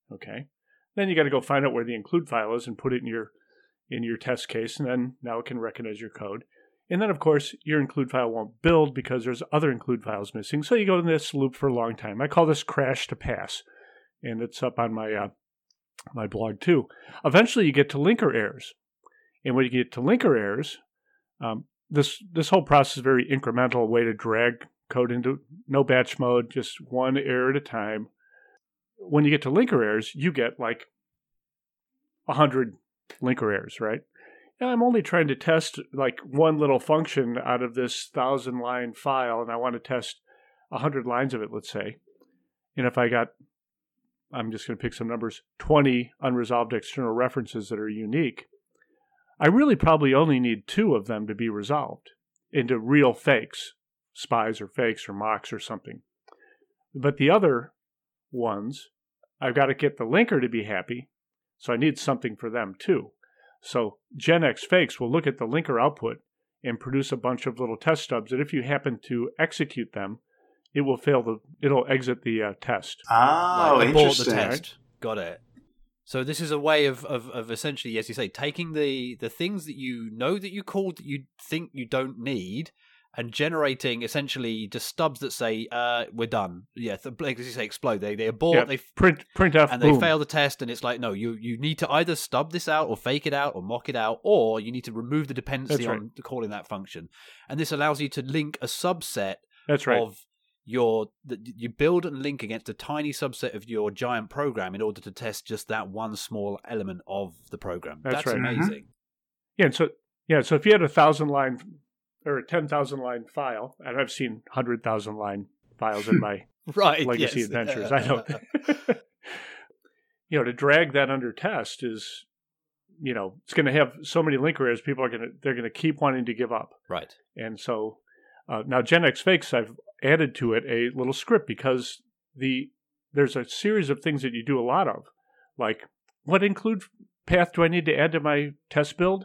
Okay. Then you got to go find out where the include file is and put it in your test case, and then now it can recognize your code. And then, of course, your include file won't build because there's other include files missing. So you go in this loop for a long time. I call this crash to pass, and it's up on my my blog too. Eventually, you get to linker errors, and when you get to linker errors, this whole process is very incremental, way to drag code into no batch mode, just one error at a time. When you get to linker errors, you get like 100 linker errors, right? And I'm only trying to test like one little function out of this 1,000-line file, and I want to test 100 lines of it, let's say. And if I'm just going to pick some numbers, 20 unresolved external references that are unique, I really probably only need 2 of them to be resolved into real fakes, spies or fakes or mocks or something. But the other ones, I've got to get the linker to be happy, so I need something for them too. So GenX fakes will look at the linker output and produce a bunch of little test stubs that if you happen to execute them, it'll exit the test.
Oh,
like
interesting.
The test. Right? Got it. So this is a way of essentially, as you say, taking the things that you know that you called that you think you don't need, and generating essentially just stubs that say we're done. Yeah, like as you say, explode. They abort.
Yeah,
they
print F,
and
boom.
They fail the test. And it's like, no, you need to either stub this out or fake it out or mock it out, or you need to remove the dependency on calling that function. And this allows you to link a subset.
That's right.
Of you build and link against a tiny subset of your giant program in order to test just that one small element of the program. That's
right.
Amazing.
Mm-hmm. So if you had 1,000-line or a 10,000-line file, and I've seen 100,000-line files in my legacy adventures, I know. To drag that under test is, it's going to have so many linker errors. People they're going to keep wanting to give up.
Right.
And so now GenX fakes, I've added to it a little script because there's a series of things that you do a lot of, like what include path do I need to add to my test build?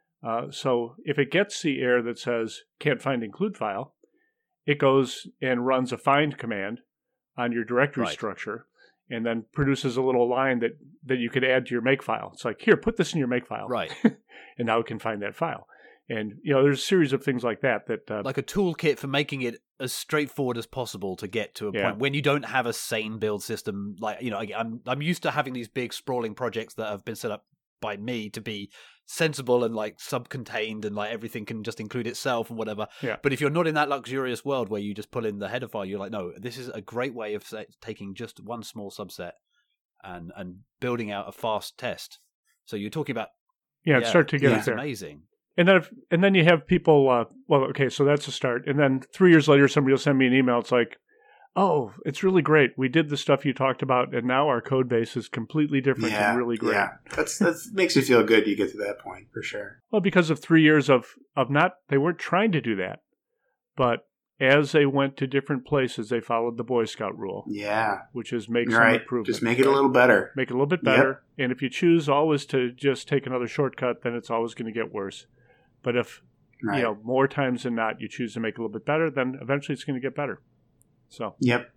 So if it gets the error that says can't find include file, it goes and runs a find command on your directory structure and then produces a little line that you could add to your make file. It's like, here, put this in your make file.
Right.
And now it can find that file. And, there's a series of things like that.
Like a toolkit for making it as straightforward as possible to get to a point when you don't have a sane build system. Like, I'm used to having these big sprawling projects that have been set up by me to be sensible and like sub-contained and like everything can just include itself and whatever.
Yeah.
But if you're not in that luxurious world where you just pull in the header file, you're like, no, this is a great way of taking just one small subset and building out a fast test. So you're talking about
start to get it there.
Amazing.
And then you have people. So that's a start. And then 3 years later, somebody will send me an email. It's like, oh, it's really great. We did the stuff you talked about, and now our code base is completely different and really great.
Yeah, that makes you feel good. You get to that point for sure.
Well, because of 3 years of they weren't trying to do that, but as they went to different places, they followed the Boy Scout rule.
Yeah,
which is make some improvement.
Just make it a little better.
Make it a little bit better. Yep. And if you choose always to just take another shortcut, then it's always going to get worse. But if more times than not you choose to make it a little bit better, then eventually it's going to get better. So
Yep.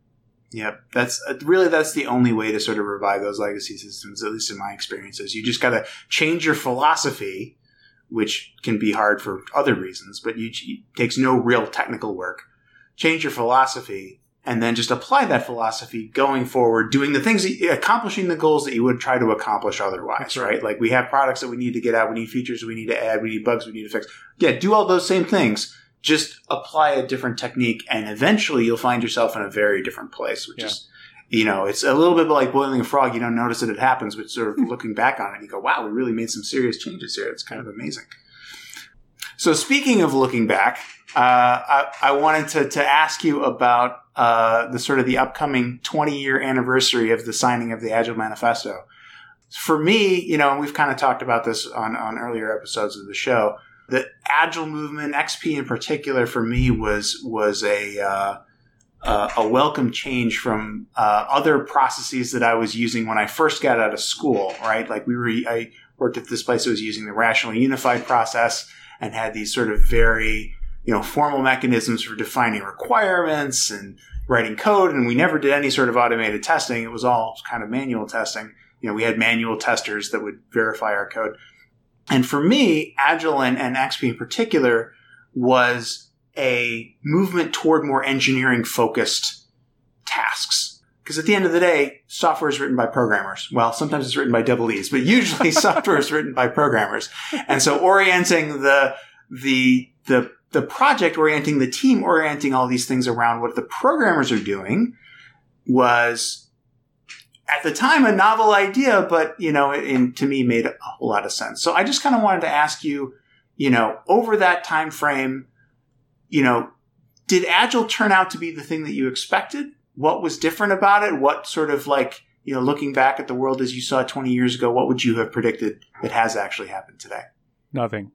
That's the only way to sort of revive those legacy systems, at least in my experiences. You just got to change your philosophy, which can be hard for other reasons, but it takes no real technical work. Change your philosophy, and then just apply that philosophy going forward, doing the things, accomplishing the goals that you would try to accomplish otherwise, right? Like we have products that we need to get out, we need features we need to add, we need bugs we need to fix. Yeah, do all those same things. Just apply a different technique, and eventually you'll find yourself in a very different place, which is, it's a little bit like boiling a frog. You don't notice that it happens, but sort of looking back on it, you go, wow, we really made some serious changes here. It's kind of amazing. So speaking of looking back, I wanted to ask you about the upcoming 20-year anniversary of the signing of the Agile Manifesto. For me, we've kind of talked about this on earlier episodes of the show. The Agile movement, XP in particular, for me was a welcome change from other processes that I was using when I first got out of school. Right, like I worked at this place that was using the rationally unified process and had these sort of very formal mechanisms for defining requirements and writing code, and we never did any sort of automated testing. It was all kind of manual testing. We had manual testers that would verify our code. And for me, Agile and XP in particular was a movement toward more engineering-focused tasks. Because at the end of the day, software is written by programmers. Well, sometimes it's written by double E's, but usually software is written by programmers. And so orienting the project, orienting the team, orienting all these things around what the programmers are doing was, at the time, a novel idea, but, to me made a whole lot of sense. So I just kind of wanted to ask you, over that time frame, did Agile turn out to be the thing that you expected? What was different about it? What sort of looking back at the world as you saw it 20 years ago, what would you have predicted that has actually happened today?
Nothing.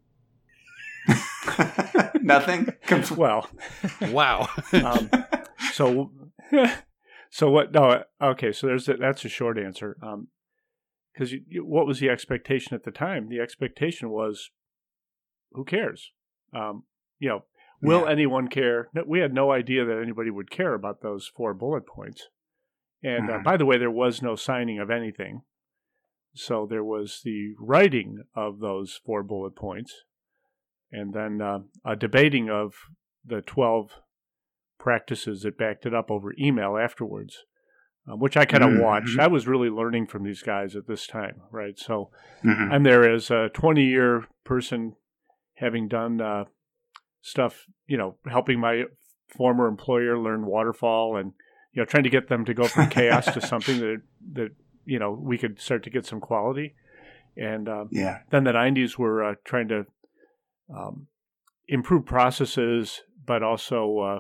Nothing?
Well.
Wow.
So what? No. Okay. So that's a short answer. Because what was the expectation at the time? The expectation was, who cares? Will anyone care? No, we had no idea that anybody would care about those 4 bullet points. And by the way, there was no signing of anything. So there was the writing of those 4 bullet points, and then a debating of the 12 practices that backed it up over email afterwards, which I kind of watched. I was really learning from these guys at this time, right? So I'm there as a 20-year person, having done stuff, helping my former employer learn waterfall, and trying to get them to go from chaos to something that we could start to get some quality. And then the 90s were trying to improve processes, but also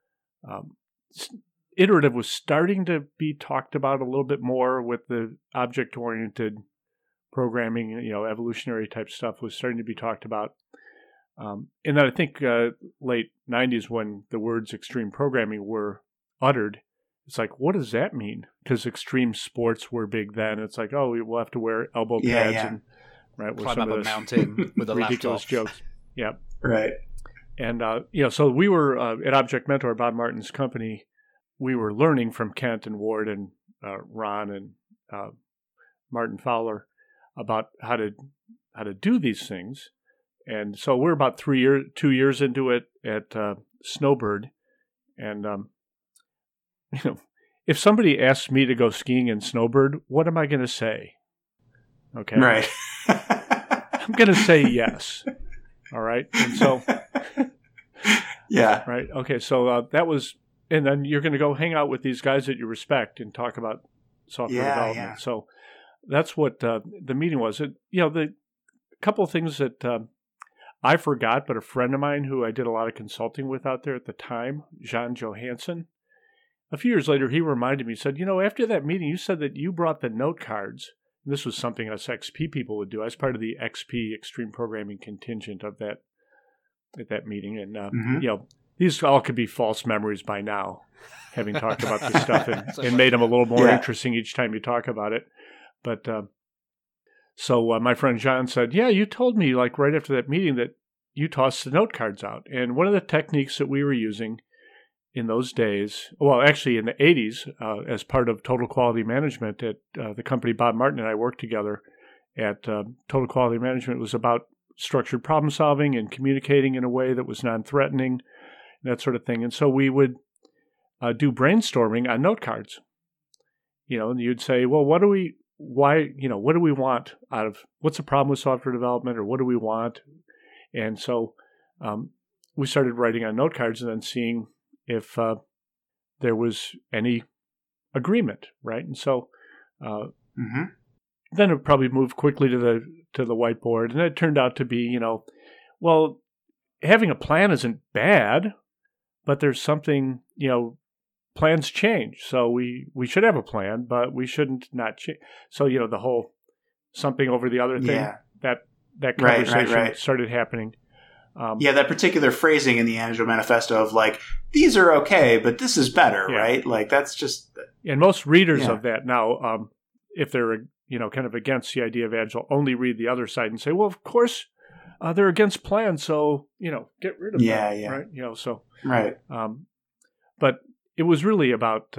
iterative was starting to be talked about a little bit more with the object-oriented programming. Evolutionary type stuff was starting to be talked about. And then I think late 90s, when the words extreme programming were uttered, it's like, what does that mean? Because extreme sports were big then. It's like, oh, we'll have to wear elbow pads and
climb up a mountain with a
ridiculous
laptop.
Jokes. Yeah,
right.
And so we were at Object Mentor, Bob Martin's company. We were learning from Kent and Ward and Ron and Martin Fowler about how to do these things. And so we're about 2 years into it at Snowbird. And, if somebody asks me to go skiing in Snowbird, what am I going to say? Okay.
Right.
I'm going to say yes. All right. And so.
Yeah.
Right. Okay. So that was, and then you're going to go hang out with these guys that you respect and talk about software development. Yeah. So that's what the meeting was. The couple of things that I forgot, but a friend of mine who I did a lot of consulting with out there at the time, Jean Johansson, a few years later, he reminded me, he said, after that meeting, you said that you brought the note cards. And this was something us XP people would do. I was part of the XP Extreme Programming contingent of that at that meeting. And, these all could be false memories by now, having talked about this stuff and made them a little more interesting each time you talk about it. But so my friend John said, yeah, you told me right after that meeting that you tossed the note cards out. And one of the techniques that we were using in those days, well, actually in the 80s, as part of Total Quality Management at the company Bob Martin and I worked together at Total Quality Management, was about structured problem solving and communicating in a way that was non-threatening, that sort of thing. And so we would do brainstorming on note cards, and you'd say, well, what do we want out of, what's the problem with software development, or what do we want? And so we started writing on note cards and then seeing if there was any agreement, right? And so then it probably moved quickly to the whiteboard, and it turned out to be, well, having a plan isn't bad, but there's something, plans change, so we should have a plan, but we shouldn't not change. So the whole something over the other thing, that conversation started happening.
That particular phrasing in the Agile Manifesto of these are okay, but this is better, right? That's just.
And most readers of that now, if they're kind of against the idea of Agile, only read the other side and say, well, of course, they're against plans, so get rid of them, right? So
right.
But it was really about,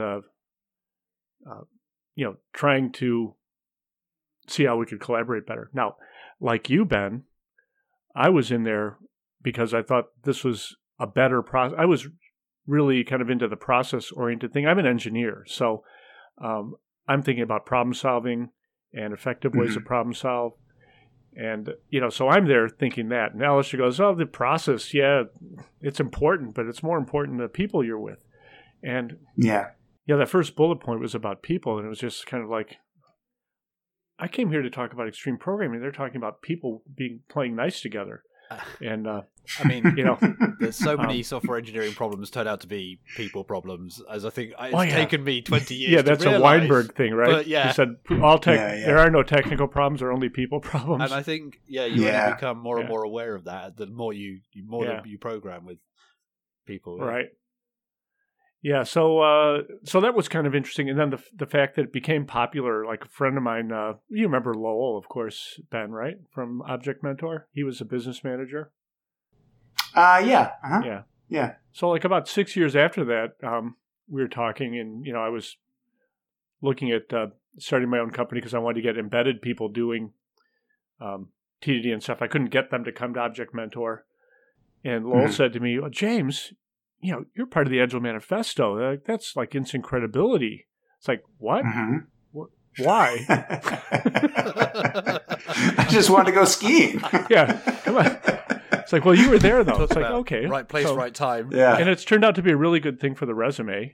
trying to see how we could collaborate better. Now, like you, Ben, I was in there because I thought this was a better process. I was really kind of into the process-oriented thing. I'm an engineer, so I'm thinking about problem solving and effective ways of problem solve. And, so I'm there thinking that. And Alistair goes, oh, the process, yeah, it's important, but it's more important the people you're with. And that first bullet point was about people, and it was just kind of like, I came here to talk about extreme programming. They're talking about people playing nice together. And
I mean, there's so many software engineering problems turn out to be people problems, as I think it's taken me 20 years.
Yeah, that's
to realize.
a Weinberg thing, right?
But, yeah,
he said there are no technical problems, there are only people problems.
And I think you only become more and more aware of that the more you program with people,
right? Yeah, so that was kind of interesting, and then the fact that it became popular. Like a friend of mine, you remember Lowell, of course, Ben, right, from Object Mentor. He was a business manager.
Yeah.
So like about 6 years after that, we were talking, and I was looking at starting my own company because I wanted to get embedded people doing TDD and stuff. I couldn't get them to come to Object Mentor, and Lowell said to me, well, James, you're part of the Agile Manifesto. That's like instant credibility. It's like, what? Why?
I just wanted to go skiing.
Yeah, come on. It's like, well, you were there, though. It's like, okay.
Right place, right time.
Yeah.
And it's turned out to be a really good thing for the resume.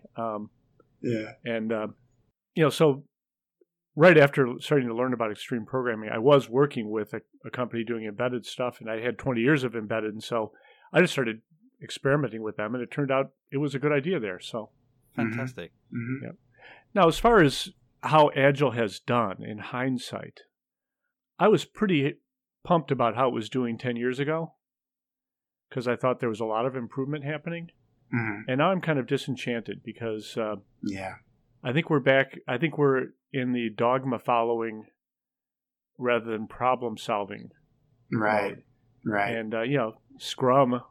And, so right after starting to learn about extreme programming, I was working with a company doing embedded stuff, and I had 20 years of embedded. And so I just started experimenting with them, and it turned out it was a good idea there. So
fantastic.
Yeah. Now, as far as how Agile has done in hindsight, I was pretty pumped about how it was doing 10 years ago because I thought there was a lot of improvement happening. And now I'm kind of disenchanted because I think we're back. I think we're in the dogma following rather than problem solving.
Right.
And, Scrum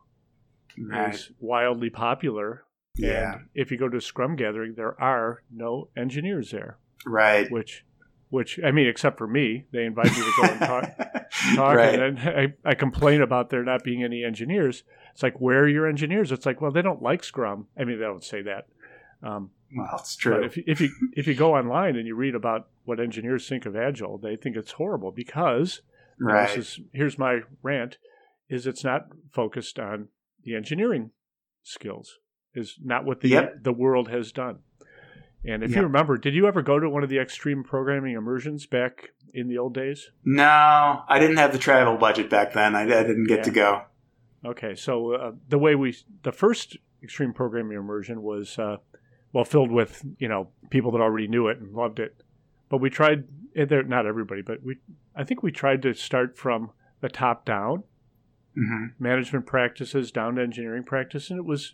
is wildly popular.
Yeah.
And if you go to a Scrum gathering, there are no engineers there.
Right.
Which I mean, except for me, they invite me to go and talk
Right.
and then I complain about there not being any engineers. It's like, where are your engineers? It's like, well, they don't like Scrum. I mean, they don't say that.
Well, it's true.
But if you go online and you read about what engineers think of Agile, they think it's horrible because here's my rant, is it's not focused on the engineering skills, is not what the world has done. And if you remember, did you ever go to one of the extreme programming immersions back in the old days?
No, I didn't have the travel budget back then. I didn't get to go. Okay,
so the first extreme programming immersion was filled with people that already knew it and loved it. But we tried, not everybody, but I think we tried to start from the top down, management practices down to engineering practice, and it was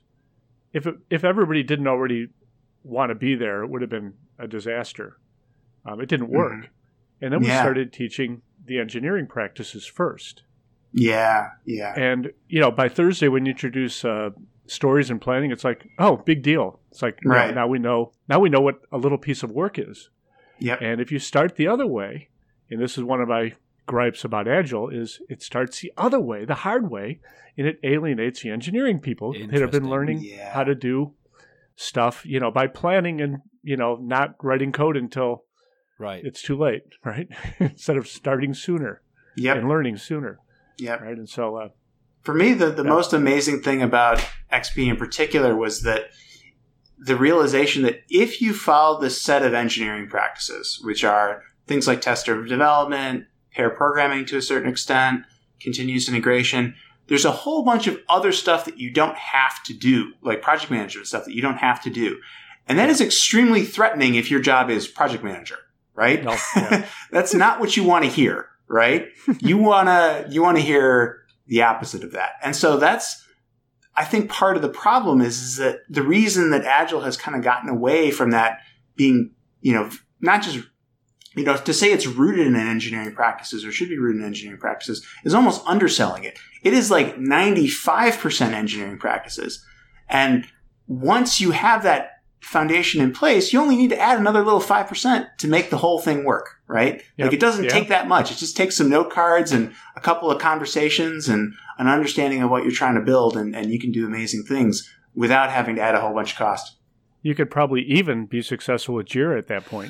if everybody didn't already want to be there, it would have been a disaster. It didn't work. And then we started teaching the engineering practices first.
Yeah.
And, by Thursday when you introduce stories and planning, it's like, oh, big deal. It's like, now we know what a little piece of work is.
Yep.
And if you start the other way, and this is one of my gripes about Agile, is it starts the other way, the hard way, and it alienates the engineering people that have been learning how to do stuff, by planning and, not writing code until it's too late, right? Instead of starting sooner and learning sooner.
Yep.
Right. And so
for me, the most amazing thing about XP in particular was that the realization that if you follow this set of engineering practices, which are things like test-driven development, pair programming to a certain extent, continuous integration, there's a whole bunch of other stuff that you don't have to do, like project management stuff that you don't have to do. And that is extremely threatening if your job is project manager, right?
No, yeah.
That's not what you want to hear, right? You want to hear the opposite of that. And so that's, I think, part of the problem is that the reason that Agile has kind of gotten away from that being, not just, to say it's rooted in engineering practices or should be rooted in engineering practices is almost underselling it. It is like 95% engineering practices. And once you have that foundation in place, you only need to add another little 5% to make the whole thing work, right?
Yep.
Like it doesn't take that much. It just takes some note cards and a couple of conversations and an understanding of what you're trying to build, and you can do amazing things without having to add a whole bunch of cost.
You could probably even be successful with Jira at that point.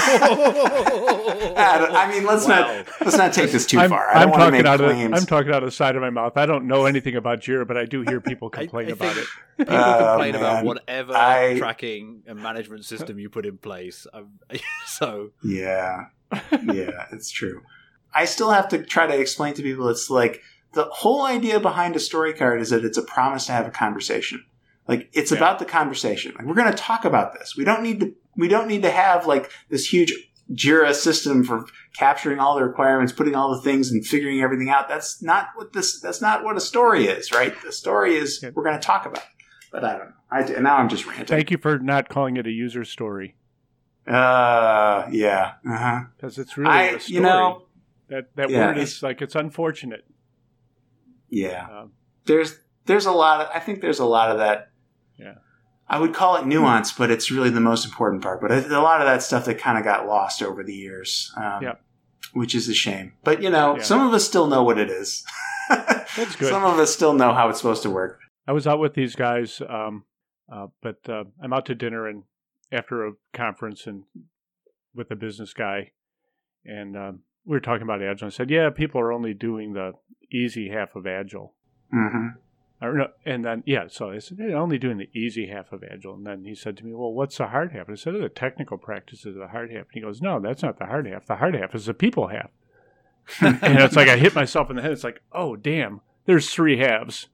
I mean, let's not take this too far. I don't want to make claims.
I'm talking out of the side of my mouth. I don't know anything about Jira, but I do hear people complain about it.
People complain about whatever tracking and management system you put in place.
Yeah, it's true. I still have to try to explain to people. It's like the whole idea behind a story card is that it's a promise to have a conversation. Like it's about the conversation. Like we're going to talk about this. We don't need to have like this huge Jira system for capturing all the requirements, putting all the things and figuring everything out. That's not what a story is, right? The story is we're going to talk about it. But I don't know. Now I'm just ranting.
Thank you for not calling it a user story.
Yeah. Uh-huh.
Because it's really a story. That word is like, it's unfortunate.
Yeah. There's a lot of that.
Yeah.
I would call it nuance, but it's really the most important part. But a lot of that stuff that kind of got lost over the years, which is a shame. But, some of us still know what it is.
That's good.
Some of us still know how it's supposed to work.
I was out with these guys, but I'm out to dinner and after a conference and with a business guy, and we were talking about Agile. I said, yeah, people are only doing the easy half of Agile.
Mm-hmm.
And then, so I said, they're only doing the easy half of Agile. And then he said to me, well, what's the hard half? I said, the technical practice is the hard half. And he goes, no, that's not the hard half. The hard half is the people half. And it's like I hit myself in the head. It's like, oh, damn, there's 3 halves.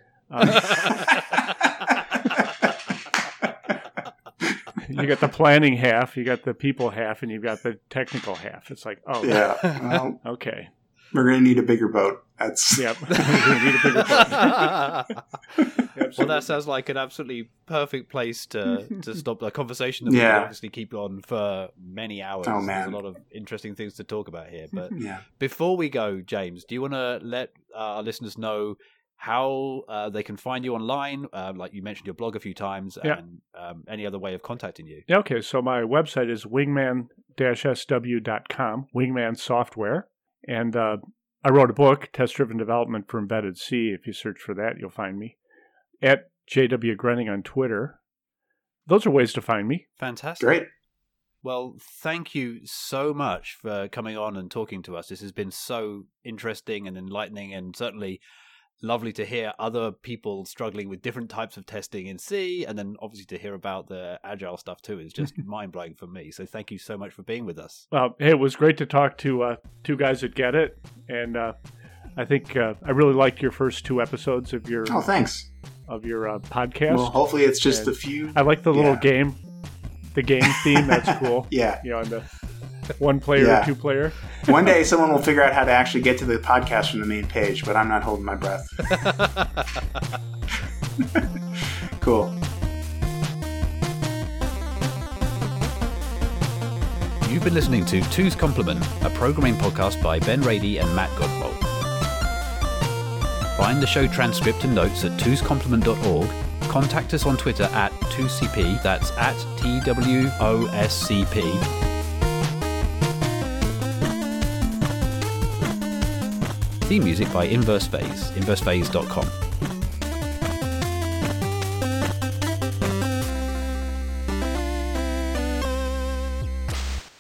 You got the planning half, you got the people half, and you've got the technical half. It's like, oh,
yeah. Well,
okay.
We're going to need a bigger boat.
Yep. We're going to need a bigger boat.
Well, that sounds like an absolutely perfect place to stop the conversation that we can obviously keep on for many hours.
Oh, man.
There's a lot of interesting things to talk about here. But before we go, James, do you want to let our listeners know how they can find you online? Like you mentioned your blog a few times, and any other way of contacting you.
Yeah, okay. So my website is wingman-sw.com, Wingman Software. And I wrote a book, Test-Driven Development for Embedded C. If you search for that, you'll find me. At JW Grenning on Twitter. Those are ways to find me.
Fantastic.
Great.
Well, thank you so much for coming on and talking to us. This has been so interesting and enlightening, and certainly lovely to hear other people struggling with different types of testing in C, and then obviously to hear about the Agile stuff too is just mind-blowing for me. So thank you so much for being with us.
Hey, it was great to talk to 2 guys that get it, and I think I really liked your first 2 episodes of your
thanks
of your podcast.
Well, hopefully it's just a few.
I like the little game, the game theme. That's cool.
Yeah,
and the 1 player, 2 player.
One day someone will figure out how to actually get to the podcast from the main page, but I'm not holding my breath. Cool.
You've been listening to Two's Complement, a programming podcast by Ben Rady and Matt Godbolt. Find the show transcript and notes at twoscomplement.org. Contact us on Twitter at 2CP, that's at TWOSCP. Theme music by Inverse Phase, inversephase.com.